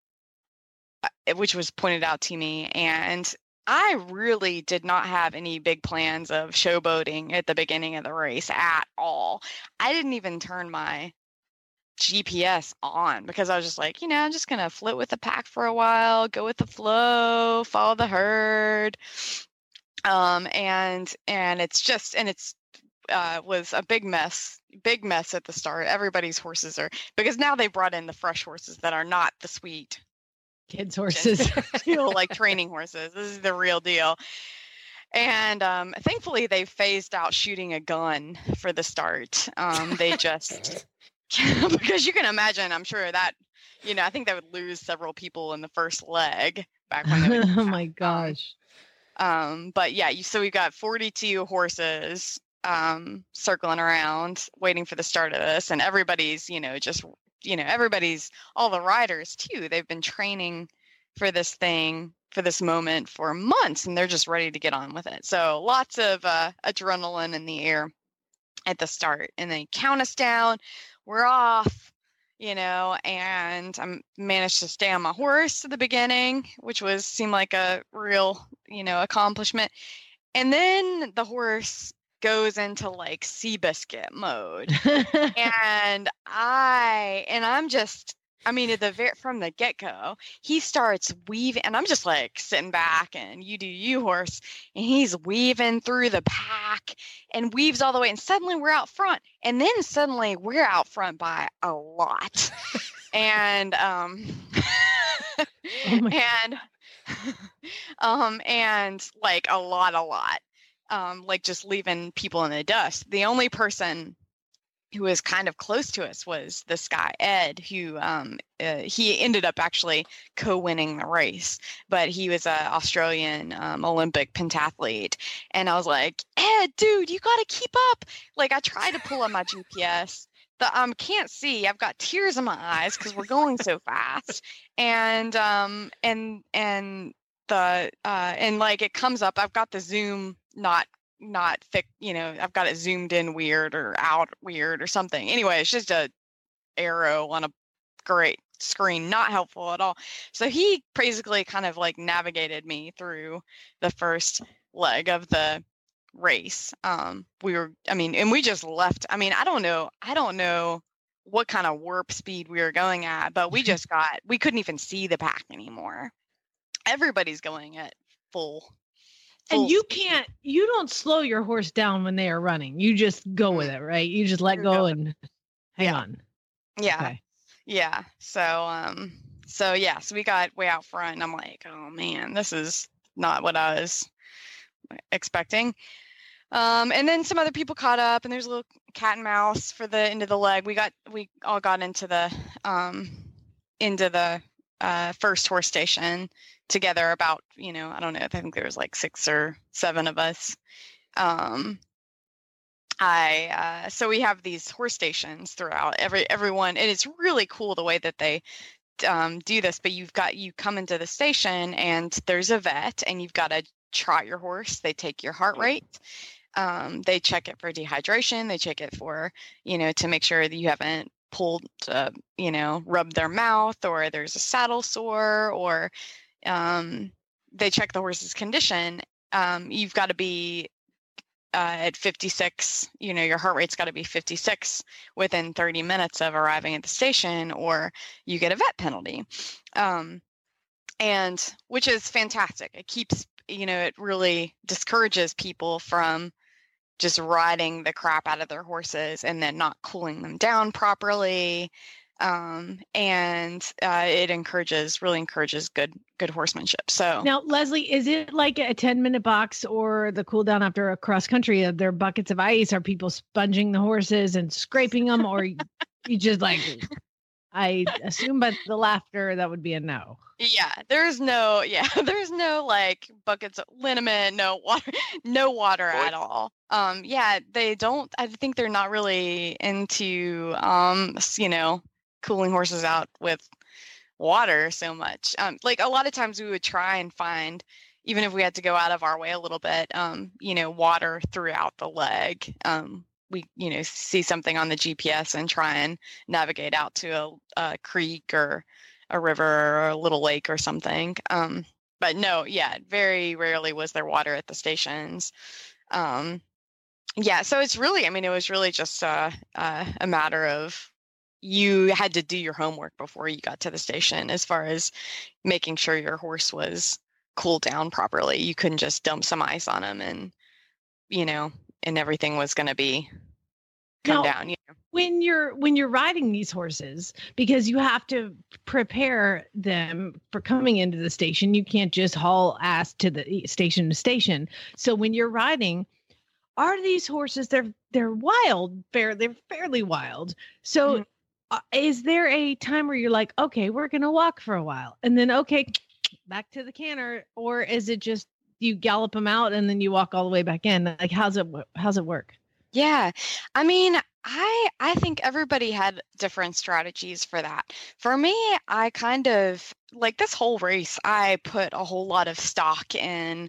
uh, which was pointed out to me. And I really did not have any big plans of showboating at the beginning of the race at all. I didn't even turn my G P S on because I was just like, you know, I'm just gonna float with the pack for a while, go with the flow, follow the herd. Um, and, and it's just, and it's, uh, was a big mess, big mess at the start. Everybody's horses are, because now they brought in the fresh horses that are not the sweet, Kids horses. you know, like training horses. This is the real deal. And, um, thankfully they phased out shooting a gun for the start. Um, they just, because you can imagine, I'm sure that, you know, I think they would lose several people in the first leg back when they would, Oh my um, gosh. Um, but yeah, you, so we've got forty-two horses um, circling around, waiting for the start of this, and everybody's, you know, just, you know, everybody's, all the riders too. They've been training for this thing, for this moment for months, and they're just ready to get on with it. So lots of uh, adrenaline in the air at the start, and they count us down. We're off. You know, and I managed to stay on my horse at the beginning, which was seemed like a real, you know, accomplishment. And then the horse goes into like Seabiscuit mode, and I and I'm just, I mean, at the very from the get go, he starts weaving, and I'm just like sitting back, and you do you, horse, and he's weaving through the pack and weaves all the way, and suddenly we're out front, and then suddenly we're out front by a lot, and um, Oh my- and um, and like a lot, a lot, um, like just leaving people in the dust. The only person who was kind of close to us was this guy, Ed, who um, uh, he ended up actually co-winning the race, but he was an Australian um, Olympic pentathlete. And I was like, Ed, dude, you got to keep up. Like, I tried to pull up my G P S. The um can't see. I've got tears in my eyes because we're going so fast. And um and and the uh and like it comes up. I've got the zoom not not thick, you know, I've got it zoomed in weird or out weird or something. Anyway, it's just a arrow on a great screen, not helpful at all. So he basically kind of like navigated me through the first leg of the race. Um, we were, I mean, and we just left. I mean, I don't know, I don't know what kind of warp speed we were going at, but we just got, we couldn't even see the pack anymore. Everybody's going at full. And you can't, you don't slow your horse down when they are running. You just go with it, right? You just let go and hang yeah. on. Yeah. Okay. Yeah. So, um, so yeah, so we got way out front and I'm like, oh man, this is not what I was expecting. Um, and then some other people caught up and there's a little cat and mouse for the end of the leg. We got, we all got into the, um, into the, uh, first horse station together, about, you know, I don't know, I think there was like six or seven of us. Um, I, uh, so we have these horse stations throughout every, everyone, and it's really cool the way that they, um, do this, but you've got, you come into the station and there's a vet and you've got to trot your horse. They take your heart rate. Um, they check it for dehydration. They check it for, you know, to make sure that you haven't pulled, uh, you know, rubbed their mouth or there's a saddle sore, or, um, they check the horse's condition. Um, you've got to be uh, at fifty-six, you know, your heart rate's got to be fifty-six within thirty minutes of arriving at the station, or you get a vet penalty. Um, and which is fantastic. It keeps, you know, it really discourages people from just riding the crap out of their horses and then not cooling them down properly. Um, and uh, it encourages, really encourages good, good horsemanship. So now, Leslie, is it like a ten minute box or the cool down after a cross country? Are there buckets of ice? Are people sponging the horses and scraping them? Or you just like, I assume by the laughter, that would be a no. Yeah, there's no, yeah, there's no like buckets of liniment, no water, no water at all. Um, yeah, they don't, I think they're not really into, um, you know, cooling horses out with water so much. Um, like a lot of times we would try and find, even if we had to go out of our way a little bit, um, you know, water throughout the leg. Um, we, you know, see something on the G P S and try and navigate out to a, a creek or a river or a little lake or something. Um, but no, yeah, very rarely was there water at the stations. Um, yeah, so it's really, I mean, it was really just uh, uh, a matter of you had to do your homework before you got to the station as far as making sure your horse was cooled down properly. You couldn't just dump some ice on him and, you know, and everything was going to be come now, down. You know? When you're when you're riding these horses, because you have to prepare them for coming into the station, you can't just haul ass to the station to station. So when you're riding, are these horses, they're they're wild, fair they're fairly wild. So mm-hmm. uh, is there a time where you're like, okay, we're gonna walk for a while, and then okay, back to the canter, or is it just you gallop them out and then you walk all the way back in? Like, how's it how's it work? Yeah, I mean, I I think everybody had different strategies for that. For me, I kind of like this whole race. I put a whole lot of stock in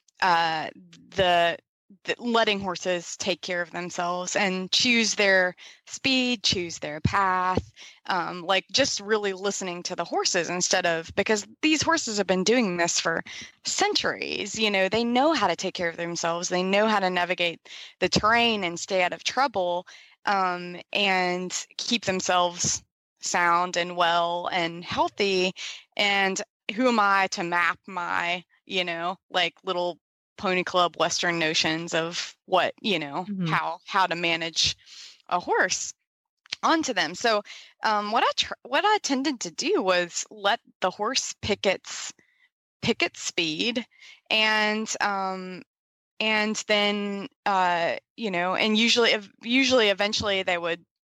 uh, the, the letting horses take care of themselves and choose their speed, choose their path. Um, like just really listening to the horses instead of, because these horses have been doing this for centuries. You know, they know how to take care of themselves. They know how to navigate the terrain and stay out of trouble, um, and keep themselves sound and well and healthy. And who am I to map my, you know, like little pony club Western notions of what, you know, mm-hmm. how, how to manage a horse onto them. So um, what I tr- what I tended to do was let the horse pick its pick its speed, and um, and then uh, you know, and usually usually eventually they would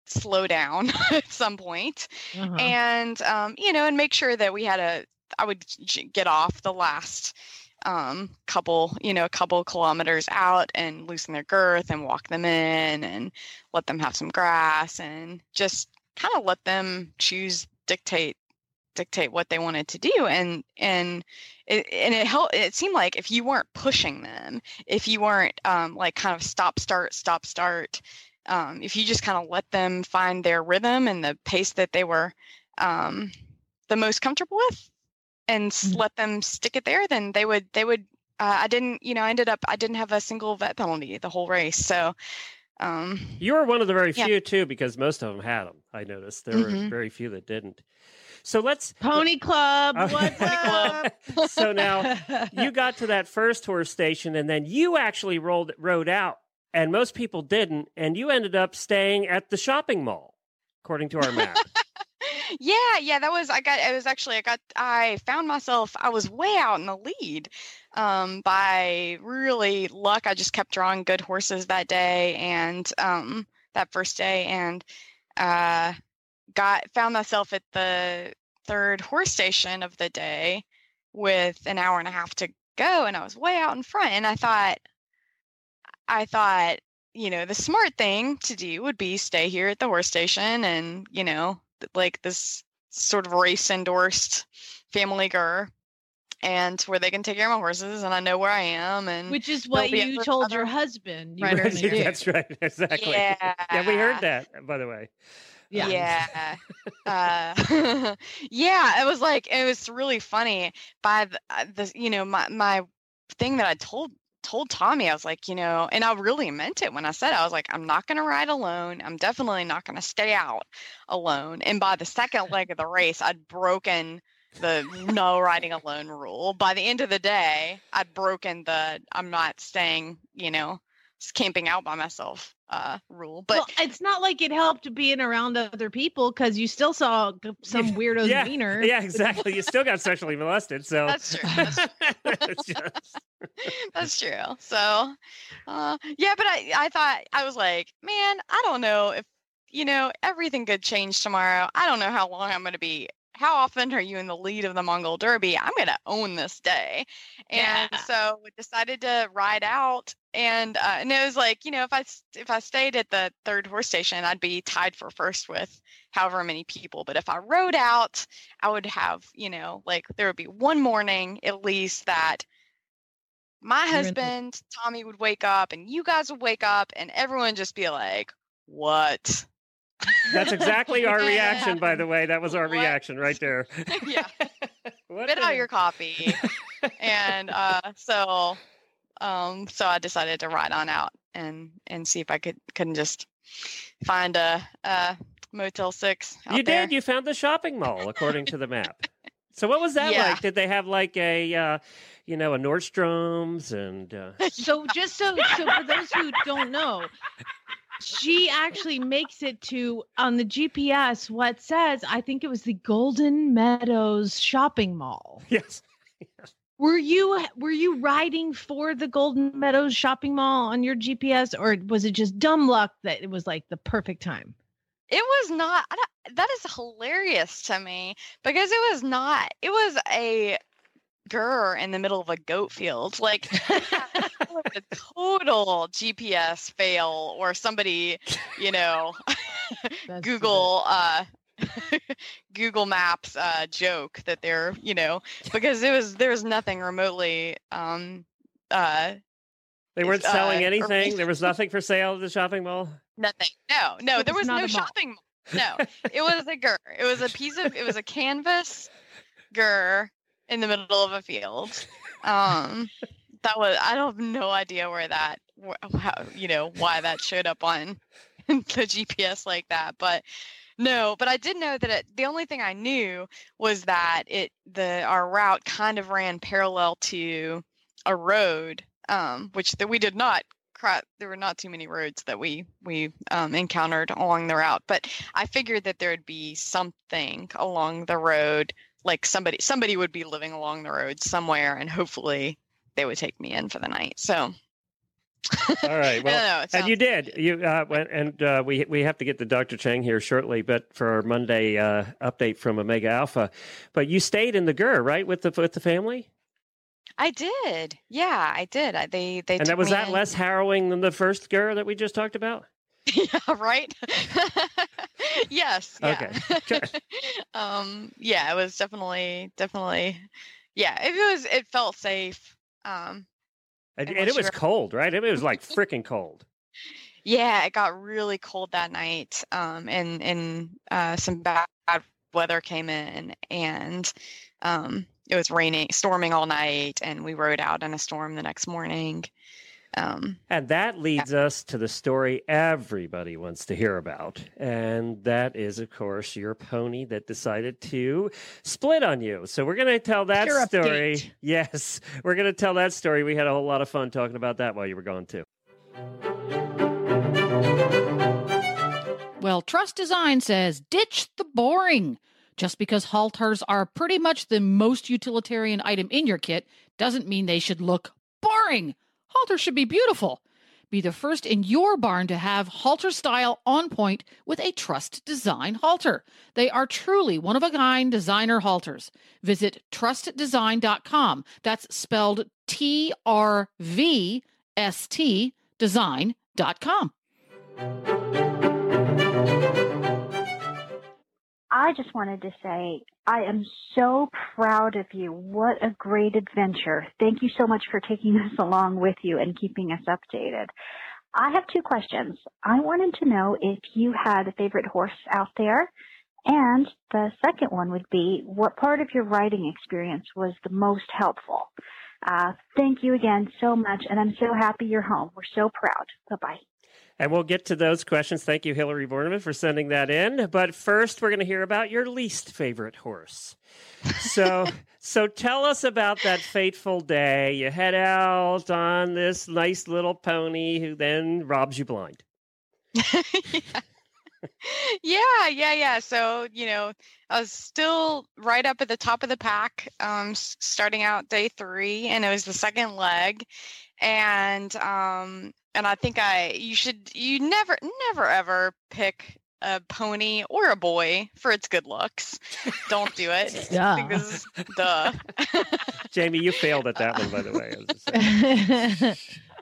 slow down at some point. Uh-huh. And, um, you know, and make sure that we had a, I would j- get off the last um, couple, you know, a couple kilometers out and loosen their girth and walk them in and let them have some grass and just kind of let them choose, dictate, dictate what they wanted to do. And, and it, and it helped, it seemed like if you weren't pushing them, if you weren't um, like kind of stop, start, stop, start, um, if you just kind of let them find their rhythm and the pace that they were um, the most comfortable with, and mm-hmm. let them stick it there, then they would, they would, uh, I didn't, you know, I ended up, I didn't have a single vet penalty the whole race. So, um, you were one of the very yeah. few too, because most of them had them. I noticed there mm-hmm. were very few that didn't. So let's Pony Club. Uh, What's up? So now you got to that first horse station and then you actually rolled, rode out and most people didn't. And you ended up staying at the shopping mall, according to our map. Yeah, yeah, that was, I got, it was actually, I got, I found myself, I was way out in the lead. Um, by really luck, I just kept drawing good horses that day and, um, that first day and, uh, got, found myself at the third horse station of the day with an hour and a half to go. And I was way out in front. And I thought, I thought, you know, the smart thing to do would be stay here at the horse station and, you know, like this sort of race endorsed family gur and where they can take care of my horses and I know where I am. And which is what you told other... your husband. You right, were yeah, do. That's right. Exactly. Yeah. Yeah, we heard that, by the way. Yeah. Yeah. uh, yeah. It was like, it was really funny by the, uh, the you know, my, my thing that I told told Tommy, I was like, you know, and I really meant it when I said it. I was like, I'm not going to ride alone. I'm definitely not going to stay out alone. And by the second leg of the race, I'd broken the no riding alone rule. By the end of the day, I'd broken the I'm not staying, you know, camping out by myself uh, rule. But well, it's not like it helped being around other people because you still saw some weirdo's yeah, wiener. Yeah, exactly. You still got sexually molested. So that's true. That's true. It's just... That's true. So, uh, yeah, but I, I thought, I was like, man, I don't know if, you know, everything could change tomorrow. I don't know how long I'm going to be. How often are you in the lead of the Mongol Derby? I'm going to own this day. And yeah. so we decided to ride out. And, uh, and it was like, you know, if I, if I stayed at the third horse station, I'd be tied for first with however many people. But if I rode out, I would have, you know, like there would be one morning at least that my husband, Tommy, would wake up and you guys would wake up and everyone just be like, what? That's exactly our reaction, by the way. That was our What? reaction right there. Yeah. What Spit the- out your coffee. And uh, so um, so I decided to ride on out and, and see if I could couldn't just find a, a Motel six out You there. did. You found the shopping mall, according to the map. So what was that Yeah. like? Did they have like a, uh, you know, a Nordstrom's and... Uh... So just so, so for those who don't know, she actually makes it to, on the G P S, what says, I think it was the Golden Meadows shopping mall. Yes. Were you were you riding for the Golden Meadows shopping mall on your G P S, or was it just dumb luck that it was like the perfect time? It was not, I don't, that is hilarious to me because it was not, it was a gur in the middle of a goat field. Like a total G P S fail or somebody, you know, Google, uh, Google Maps uh, joke that they're, you know, because it was, there was nothing remotely, um, uh, They weren't selling uh, anything? There was nothing for sale at the shopping mall? Nothing. No, no, So there it's was not no a mall. shopping mall. No, it was a gur. It was a piece of, it was a canvas gur in the middle of a field. Um, that was, I don't have no idea where that, wh- how, you know, why that showed up on the G P S like that. But no, but I did know that it, the only thing I knew was that it, the, our route kind of ran parallel to a road, um, which that we did not there were not too many roads that we we um, encountered along the route, but I figured that there would be something along the road, like somebody somebody would be living along the road somewhere, and hopefully they would take me in for the night. So All right. Well, know, and sounds- you did. You uh, went, and uh, we we have to get to Doctor Chang here shortly, but for our Monday uh, update from Omega Alpha. But you stayed in the G U R, right, with the with the family? I did. Yeah, I did. I, they they And took that was me that in. less harrowing than the first G U R that we just talked about? Yeah, right. Yes. Yeah. Okay. Sure. um. Yeah, it was definitely definitely. Yeah, it was. It felt safe. Um. And, And and it once was you're- cold, right? It was like freaking cold. Yeah, it got really cold that night. Um. And and uh, some bad weather came in, and um, it was raining, storming all night, and we rode out in a storm the next morning. Um. And that leads us to the story everybody wants to hear about. And that is, of course, your pony that decided to split on you. So we're going to tell that Your story. update. Yes, we're going to tell that story. We had a whole lot of fun talking about that while you were gone, too. Well, Trust Design says ditch the boring. Just because halters are pretty much the most utilitarian item in your kit doesn't mean they should look boring. Halters should be beautiful. Be the first in your barn to have halter style on point with a Trust Design halter. They are truly one-of-a-kind designer halters. Visit trust design dot com. That's spelled T R V S T design dot com. I just wanted to say I am so proud of you. What a great adventure. Thank you so much for taking us along with you and keeping us updated. I have two questions. I wanted to know if you had a favorite horse out there. And the second one would be, what part of your riding experience was the most helpful? Uh, thank you again so much, and I'm so happy you're home. We're so proud. Bye-bye. And we'll get to those questions. Thank you, Hillary Borneman, for sending that in. But first, we're going to hear about your least favorite horse. So, so tell us about that fateful day. You head out on this nice little pony who then robs you blind. yeah. yeah, yeah, yeah. So, you know, I was still right up at the top of the pack, um, s- starting out day three, and it was the second leg. And, um, and I think I, you should, you never, never ever pick a pony or a boy for its good looks. Don't do it. Duh. Because, duh. Jamie, you failed at that one, by the way. I was just saying.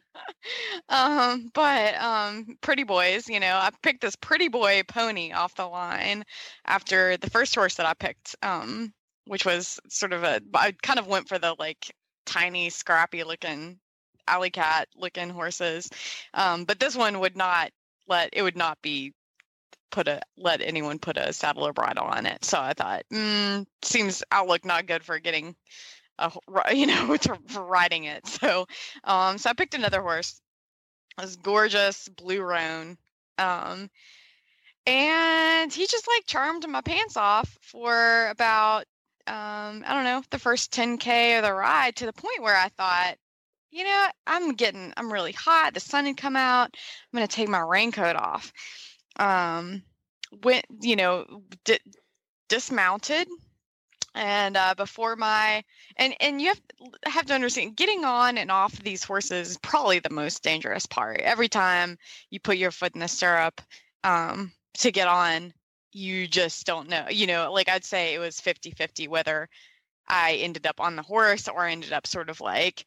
um, but um, pretty boys, you know, I picked this pretty boy pony off the line after the first horse that I picked, um, which was sort of a, I kind of went for the like tiny, scrappy looking alley cat looking horses. Um, but this one would not let, it would not be put a, let anyone put a saddle or bridle on it. So I thought, mm, seems outlook not good for getting a, you know, to, for riding it. So, um, so I picked another horse. It was gorgeous blue roan. Um, and he just like charmed my pants off for about, um, I don't know, the first ten K of the ride, to the point where I thought, you know, I'm getting, I'm really hot. The sun had come out. I'm going to take my raincoat off. Um, went, you know, di- dismounted. And uh, before my, and, and you have, have to understand, getting on and off these horses is probably the most dangerous part. Every time you put your foot in the stirrup um, to get on, you just don't know. You know, like I'd say it was fifty-fifty whether I ended up on the horse or ended up sort of like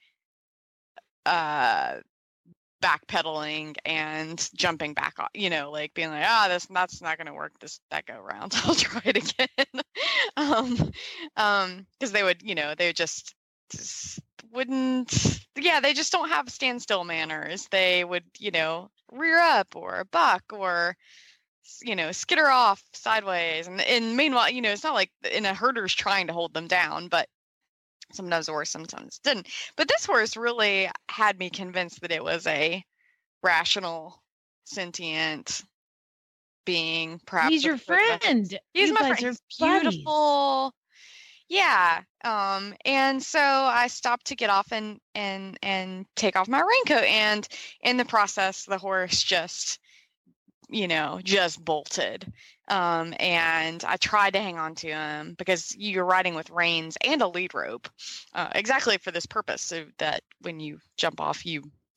uh, backpedaling and jumping back off, you know, like being like, ah, oh, this that's not going to work this that go around. I'll try it again. um, um, because they would, you know, they would just, just wouldn't, yeah, they just don't have standstill manners. They would, you know, rear up or buck or, you know, skitter off sideways. And and meanwhile, you know, it's not like in a herder's trying to hold them down, but sometimes or sometimes didn't. But this horse really had me convinced that it was a rational, sentient being. Perhaps He's your friend. He's You my guys friend. are He's buddies. beautiful. Yeah. Um. And so I stopped to get off and and and take off my raincoat, and in the process, the horse just, you know, just bolted. Um, and I tried to hang on to him because you're riding with reins and a lead rope, uh, exactly for this purpose, so that when you jump off, you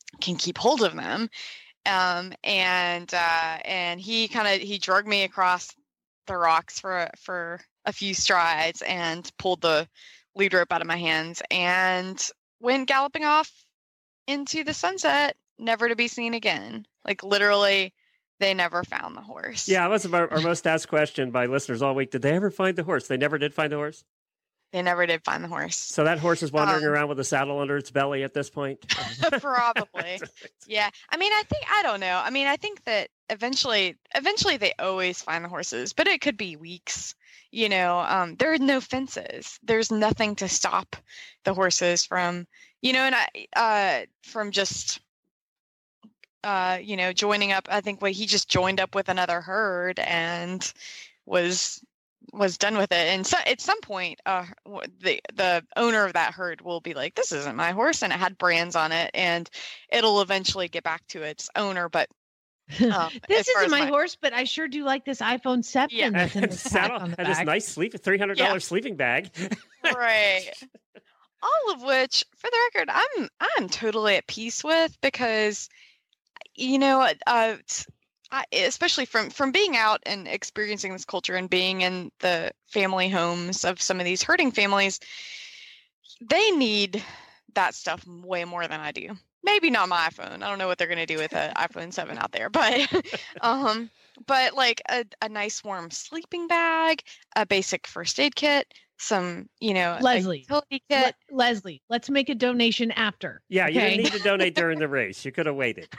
can keep hold of them. Um, and uh, and he kind of he dragged me across the rocks for for a few strides and pulled the lead rope out of my hands and went galloping off into the sunset, never to be seen again. Like literally, they never found the horse. Yeah, that was our, our most asked question by listeners all week. Did they ever find the horse? They never did find the horse? They never did find the horse. So that horse is wandering Um, around with a saddle under its belly at this point? Probably. Yeah. I mean, I think, I don't know. I mean, I think that eventually, eventually they always find the horses, but it could be weeks. You know, um, there are no fences. There's nothing to stop the horses from, you know, and I, uh, from just, uh, you know, joining up. I think what he just joined up with another herd and was was done with it. And so at some point, uh, w- the the owner of that herd will be like, "This isn't my horse," and it had brands on it, and it'll eventually get back to its owner. But um, This as far isn't as my horse, but I sure do like this iPhone seven Yeah. that's in And, the saddle, pack on the and this back. nice sleep, three hundred dollars Yeah. sleeping bag. right. All of which, for the record, I'm I'm totally at peace with because, you know, uh, t- I, especially from from being out and experiencing this culture and being in the family homes of some of these herding families, they need that stuff way more than I do. Maybe not my iPhone. I don't know what they're going to do with an iPhone seven out there, but um, but like a, a nice warm sleeping bag, a basic first aid kit, some, you know, a Leslie, utility kit. Le- Leslie, let's make a donation after. Yeah, you okay? didn't need to donate during the race. You could have waited.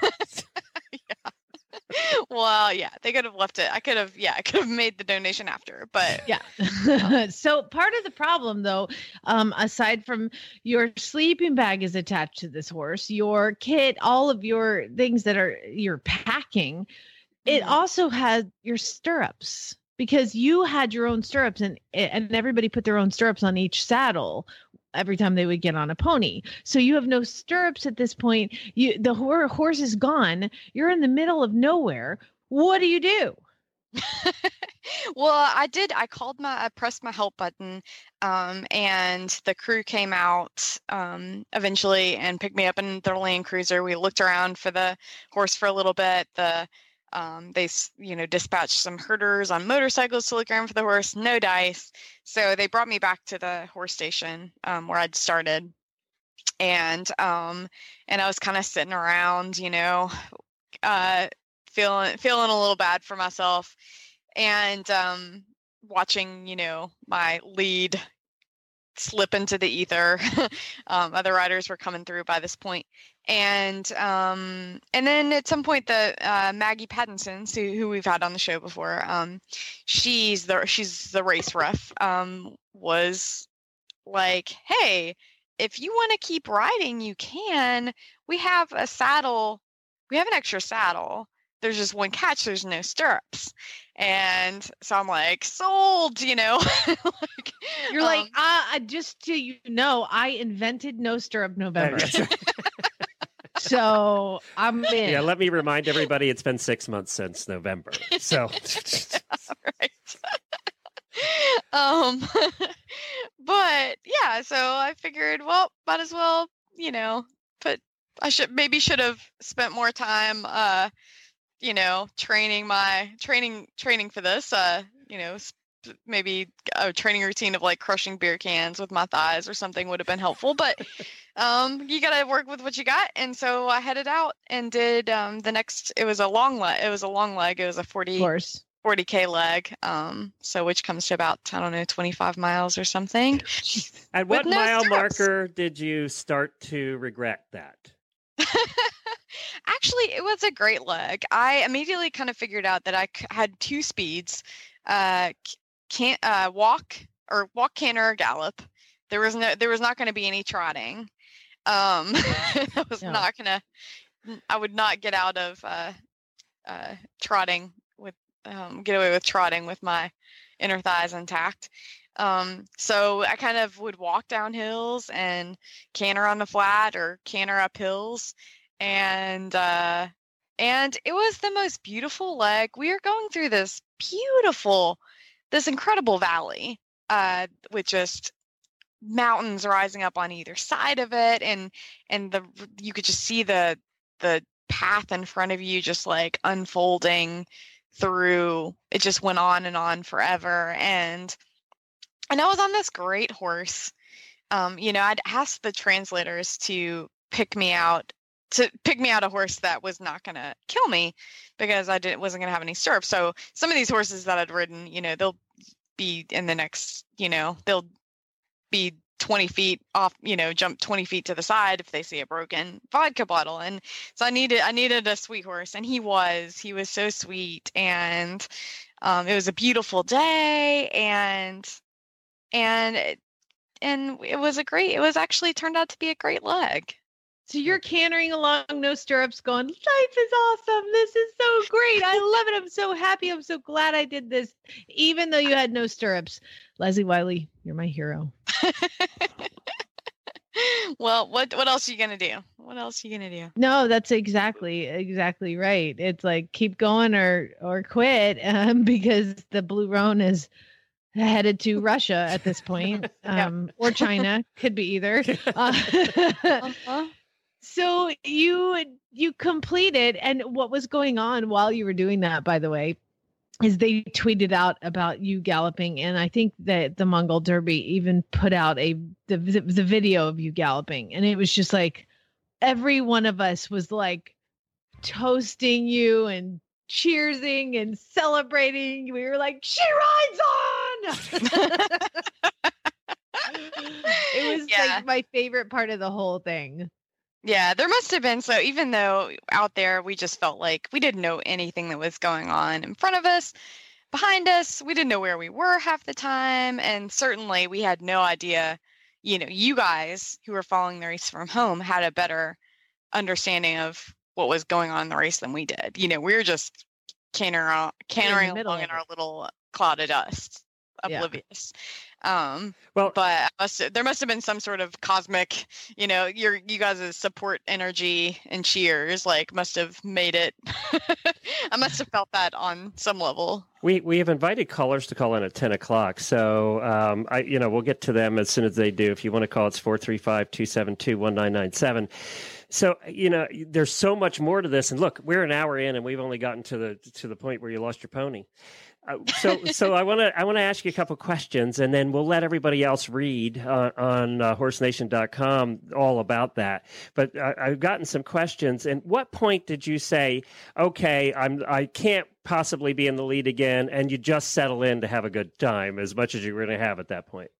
Well, yeah, they could have left it. I could have, yeah, I could have made the donation after, but Yeah. So part of the problem, though, um, aside from your sleeping bag is attached to this horse, your kit, all of your things that are you're packing, it Mhm. also had your stirrups because you had your own stirrups and and everybody put their own stirrups on each saddle every time they would get on a pony. So you have no stirrups at this point. You the hor- horse is gone. You're in the middle of nowhere. What do you do? well, I did. I called my, I pressed my help button, um, and the crew came out um, eventually and picked me up in their Land Cruiser. We looked around for the horse for a little bit. The um, they, s- you know, dispatched some herders on motorcycles to look around for the horse. No dice, so they brought me back to the horse station um, where I'd started, and um, and I was kind of sitting around, you know, uh, feeling feeling a little bad for myself, and um, watching, you know, my lead slip into the ether. um, other riders were coming through by this point, and um, and then at some point, the uh, Maggie Pattinson, who, who we've had on the show before, um, she's the she's the race ref, um, was like, "Hey, if you want to keep riding, you can. We have a saddle. We have an extra saddle. There's just one catch. There's no stirrups." And so I'm like, sold, you know. like, You're like, um, uh, I just so you know, I invented No Stirrup November. That's right. So I'm in. Yeah, let me remind everybody it's been six months since November. So right. um, but yeah, so I figured, well, might as well, you know, put, I should, maybe should have spent more time, uh, you know, training my, training, training for this, uh, you know, sp- maybe a training routine of like crushing beer cans with my thighs or something would have been helpful, but um, you got to work with what you got. And so I headed out and did um, the next, it was a long leg, it was a long leg, it was a Of forty, course. forty K leg. Um, so which comes to about, I don't know, twenty-five miles or something. at what no mile stirrups. marker did you start to regret that? Actually, it was a great leg. I immediately kind of figured out that I c- had two speeds, uh, c- can't uh, walk or walk, canter, or gallop. There was no, there was not going to be any trotting. Um, I was Yeah. not gonna, I would not get out of uh, uh, trotting with, um, get away with trotting with my inner thighs intact. Um, so I kind of would walk down hills and canter on the flat or canter up hills. And, uh, and it was the most beautiful leg. We are going through this beautiful, this incredible valley, uh, with just mountains rising up on either side of it. And, and the, you could just see the, the path in front of you just like unfolding through. It just went on and on forever. And and I was on this great horse. Um, you know, I'd asked the translators to pick me out, to pick me out a horse that was not going to kill me because I didn't wasn't going to have any stirrups. So some of these horses that I'd ridden, you know, they'll be in the next, you know, they'll be twenty feet off, you know, jump twenty feet to the side if they see a broken vodka bottle. And so I needed, I needed a sweet horse, and he was, he was so sweet. And um, it was a beautiful day, and, and, it, and it was a great, it was actually turned out to be a great leg. So you're cantering along, no stirrups, going, life is awesome. This is so great. I love it. I'm so happy. I'm so glad I did this, even though you had no stirrups. Leslie Wiley, you're my hero. Well, what what else are you gonna do? What else are you gonna do? No, that's exactly exactly right. It's like keep going or or quit, um, because the Blue Roan is headed to Russia at this point, um, or China, could be either. Uh, uh-huh. So you you completed, and what was going on while you were doing that, by the way, is they tweeted out about you galloping, and I think that the Mongol Derby even put out a the, the video of you galloping, and it was just like every one of us was like toasting you and cheersing and celebrating. We were like, she rides on. It was Yeah. like my favorite part of the whole thing. Yeah, there must have been. So even though out there we just felt like we didn't know anything that was going on in front of us, behind us, we didn't know where we were half the time. And certainly we had no idea, you know, you guys who were following the race from home had a better understanding of what was going on in the race than we did. You know, we were just cantering, cantering along in our little cloud of dust, oblivious. Yeah. Um, well, but must, there must have been some sort of cosmic, you know, your you guys' support energy and cheers like must have made it. I must have felt that on some level. We we have invited callers to call in at ten o'clock, so um, I you know we'll get to them as soon as they do. If you want to call, it's four three five, two seven two, one nine nine seven. So, you know, there's so much more to this. And look, we're an hour in and we've only gotten to the to the point where you lost your pony. Uh, so, so I want to I want to ask you a couple questions, and then we'll let everybody else read uh, on uh, horse nation dot com all about that. But I, I've gotten some questions. And what point did you say, "Okay, I'm I can't possibly be in the lead again," and you just settle in to have a good time as much as you were going to have at that point?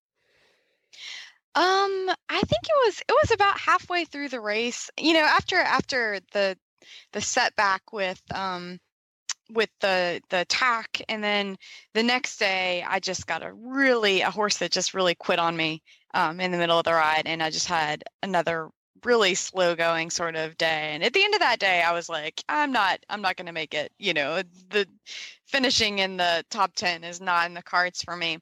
Um, I think it was it was about halfway through the race. You know, after after the the setback with um. with the the attack, and then the next day I just got a really a horse that just really quit on me um in the middle of the ride, and I just had another really slow going sort of day. And at the end of that day I was like, I'm not I'm not going to make it. You know, the finishing in the top ten is not in the cards for me.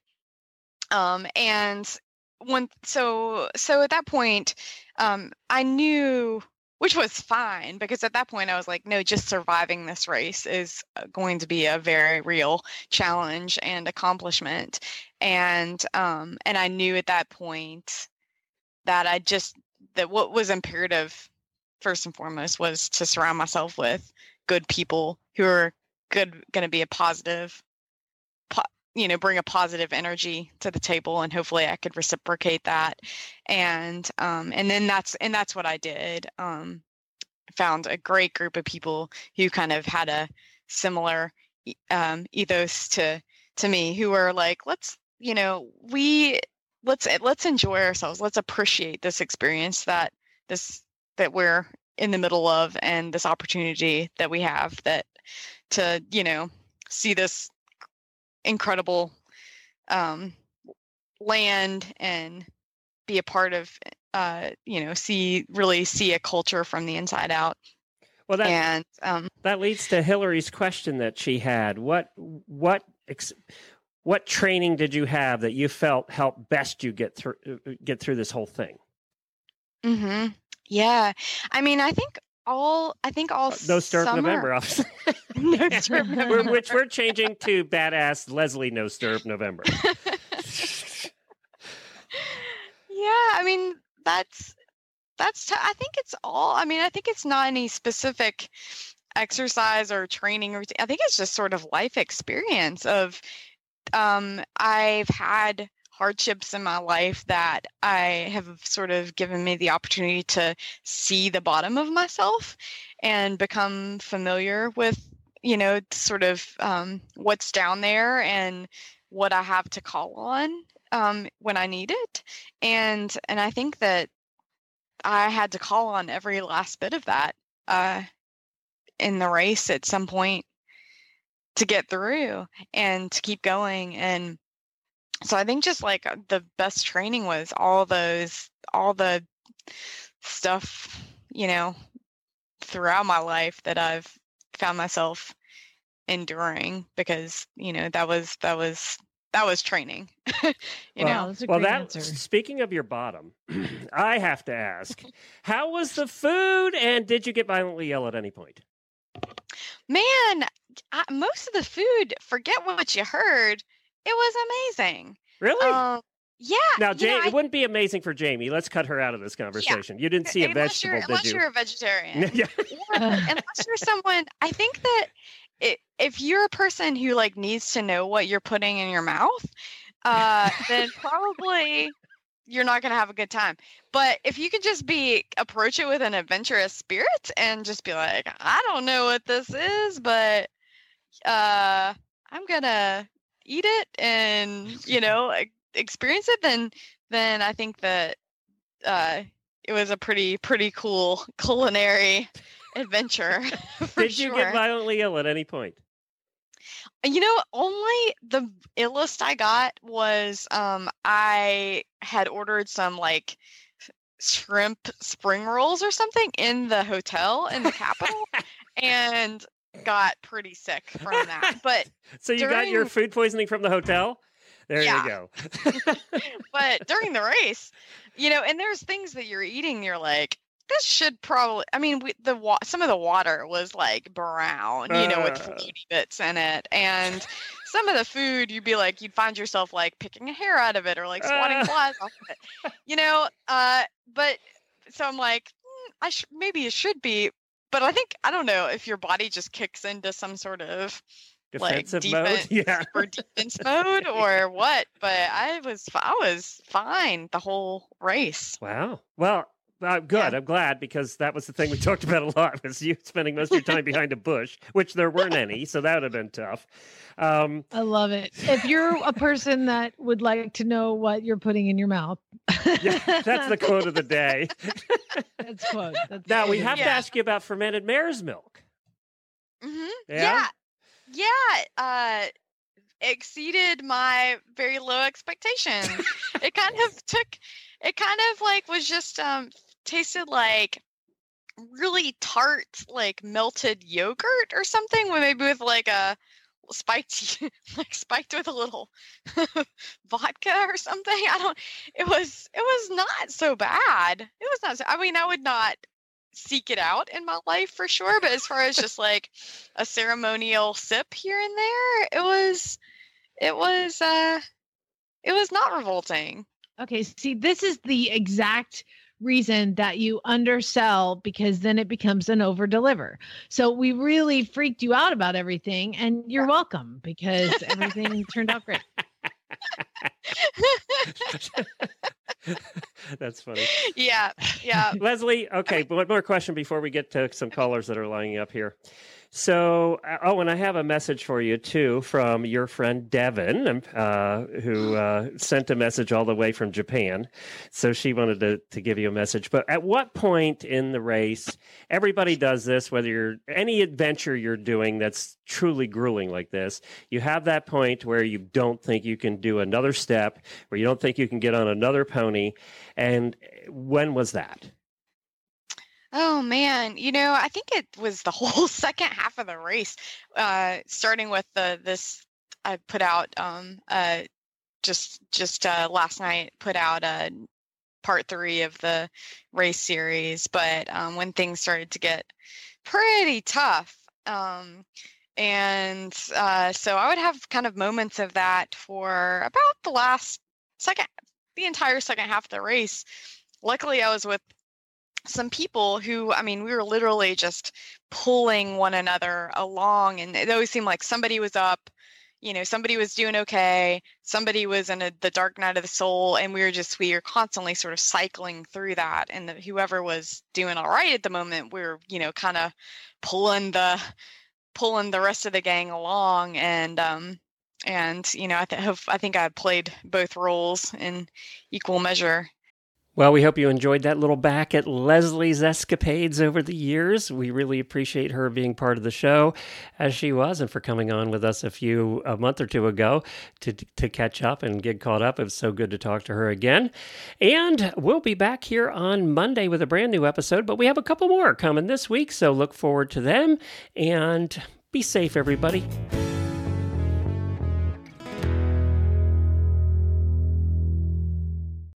Um and when so so at that point um I knew, which was fine, because at that point I was like, no, just surviving this race is going to be a very real challenge and accomplishment. And um, and I knew at that point that I just, that what was imperative first and foremost was to surround myself with good people who are good, going to be a positive, po- you know, bring a positive energy to the table, and hopefully I could reciprocate that. And, um, and then that's, and that's what I did. Um, found a great group of people who kind of had a similar, um, ethos to, to me, who were like, let's, you know, we, let's, let's enjoy ourselves. Let's appreciate this experience that this, that we're in the middle of, and this opportunity that we have, that to, you know, see this incredible um, land and be a part of, uh, you know, see, really see a culture from the inside out. Well, that, and um, that leads to Hillary's question that she had. What, what, ex- what training did you have that you felt helped best you get through, get through this whole thing? Mm-hmm. Yeah. I mean, I think all, I think all uh, No Stirrup summer. November, obviously. No Stirrup November. We're, which we're changing to badass Leslie No Stirrup November. Yeah, I mean, that's that's, t- I think it's all, I mean, I think it's not any specific exercise or training routine. I think it's just sort of life experience of, um, I've had hardships in my life that I have sort of given me the opportunity to see the bottom of myself and become familiar with, you know, sort of um, what's down there and what I have to call on um, when I need it. And and I think that I had to call on every last bit of that uh, in the race at some point to get through and to keep going. And so I think just like the best training was all those, all the stuff, you know, throughout my life that I've found myself enduring, because, you know, that was, that was, that was training, you well, know. That's a well, great that, answer. speaking of your bottom, I have to ask, how was the food, and did you get violently ill at any point? Man, I, most of the food, forget what you heard. It was amazing. Really? Um, yeah. Now, you know, Ja- I- it wouldn't be amazing for Jamie. Let's cut her out of this conversation. You didn't see a unless vegetable, you're, did unless you? you're a vegetarian. Yeah. Or unless you're someone, I think that it, if you're a person who like needs to know what you're putting in your mouth, uh, then probably you're not going to have a good time. But if you can just be, approach it with an adventurous spirit and just be like, I don't know what this is, but uh, I'm going to eat it and, you know, e- experience it, then, then I think that uh, it was a pretty, pretty cool culinary adventure. For Did you sure. get violently ill at any point? You know, only the illest I got was um, I had ordered some like shrimp spring rolls or something in the hotel in the capital and got pretty sick from that. But So you got your during- food poisoning from the hotel? There Yeah. you go. but during the race, you know, and there's things that you're eating, you're like, this should probably, I mean, we, the wa- some of the water was like brown, you know, with Uh. floaty bits in it. And some of the food, you'd be like, you'd find yourself like picking a hair out of it or like swatting Uh. flies off of it, you know? Uh, but so I'm like, mm, I sh- maybe it should be, but I think, I don't know if your body just kicks into some sort of Defensive like mode? defense Yeah. or defense mode or what, but I was, fi- I was fine the whole race. Wow. Well, uh, good. Yeah. I'm glad, because that was the thing we talked about a lot, was you spending most of your time behind a bush, which there weren't any, so that would have been tough. Um, I love it. If you're a person that would like to know what you're putting in your mouth, yeah, that's the quote of the day. That's quote. That's Now, we quote. have to Yeah. ask you about fermented mare's milk. hmm Yeah? Yeah. Yeah. Uh, exceeded my very low expectations. It kind of took, it kind of like was just, um, tasted like really tart, like melted yogurt or something, with maybe with like a spiked, like spiked with a little vodka or something. I don't, it was, it was not so bad. It was not, so, I mean, I would not seek it out in my life for sure, but as far as just like a ceremonial sip here and there, it was, it was, uh, it was not revolting. Okay, see, this is the exact reason that you undersell, because then it becomes an over deliver. So we really freaked you out about everything, and you're welcome, because everything turned out great. That's funny. Yeah, yeah. Leslie, okay, one more question before we get to some callers that are lining up here. So, uh, oh, and I have a message for you, too, from your friend Devin, uh, who uh, sent a message all the way from Japan. So she wanted to, to give you a message. But at what point in the race, everybody does this, whether you're any adventure you're doing that's truly grueling like this, you have that point where you don't think you can do another step, where you don't think you can get on another pony. And when was that? Oh man, you know, I think it was the whole second half of the race, uh, starting with the this I put out um, uh, just just uh, last night. Put out uh, part three of the race series, but um, when things started to get pretty tough, um, and uh, so I would have kind of moments of that for about the last second, the entire second half of the race. Luckily, I was with some people who, I mean, we were literally just pulling one another along, and it always seemed like somebody was up, you know, somebody was doing okay, somebody was in a, the dark night of the soul, and we were just, we were constantly sort of cycling through that, and the, whoever was doing all right at the moment, we were, you know, kind of pulling the, pulling the rest of the gang along, and, um, and, you know, I, th- I think I played both roles in equal measure. Well, we hope you enjoyed that little back at Leslie's escapades over the years. We really appreciate her being part of the show, as she was, and for coming on with us a few, a month or two ago to to catch up and get caught up. It was so good to talk to her again. And we'll be back here on Monday with a brand new episode, but we have a couple more coming this week, so look forward to them, and be safe, everybody.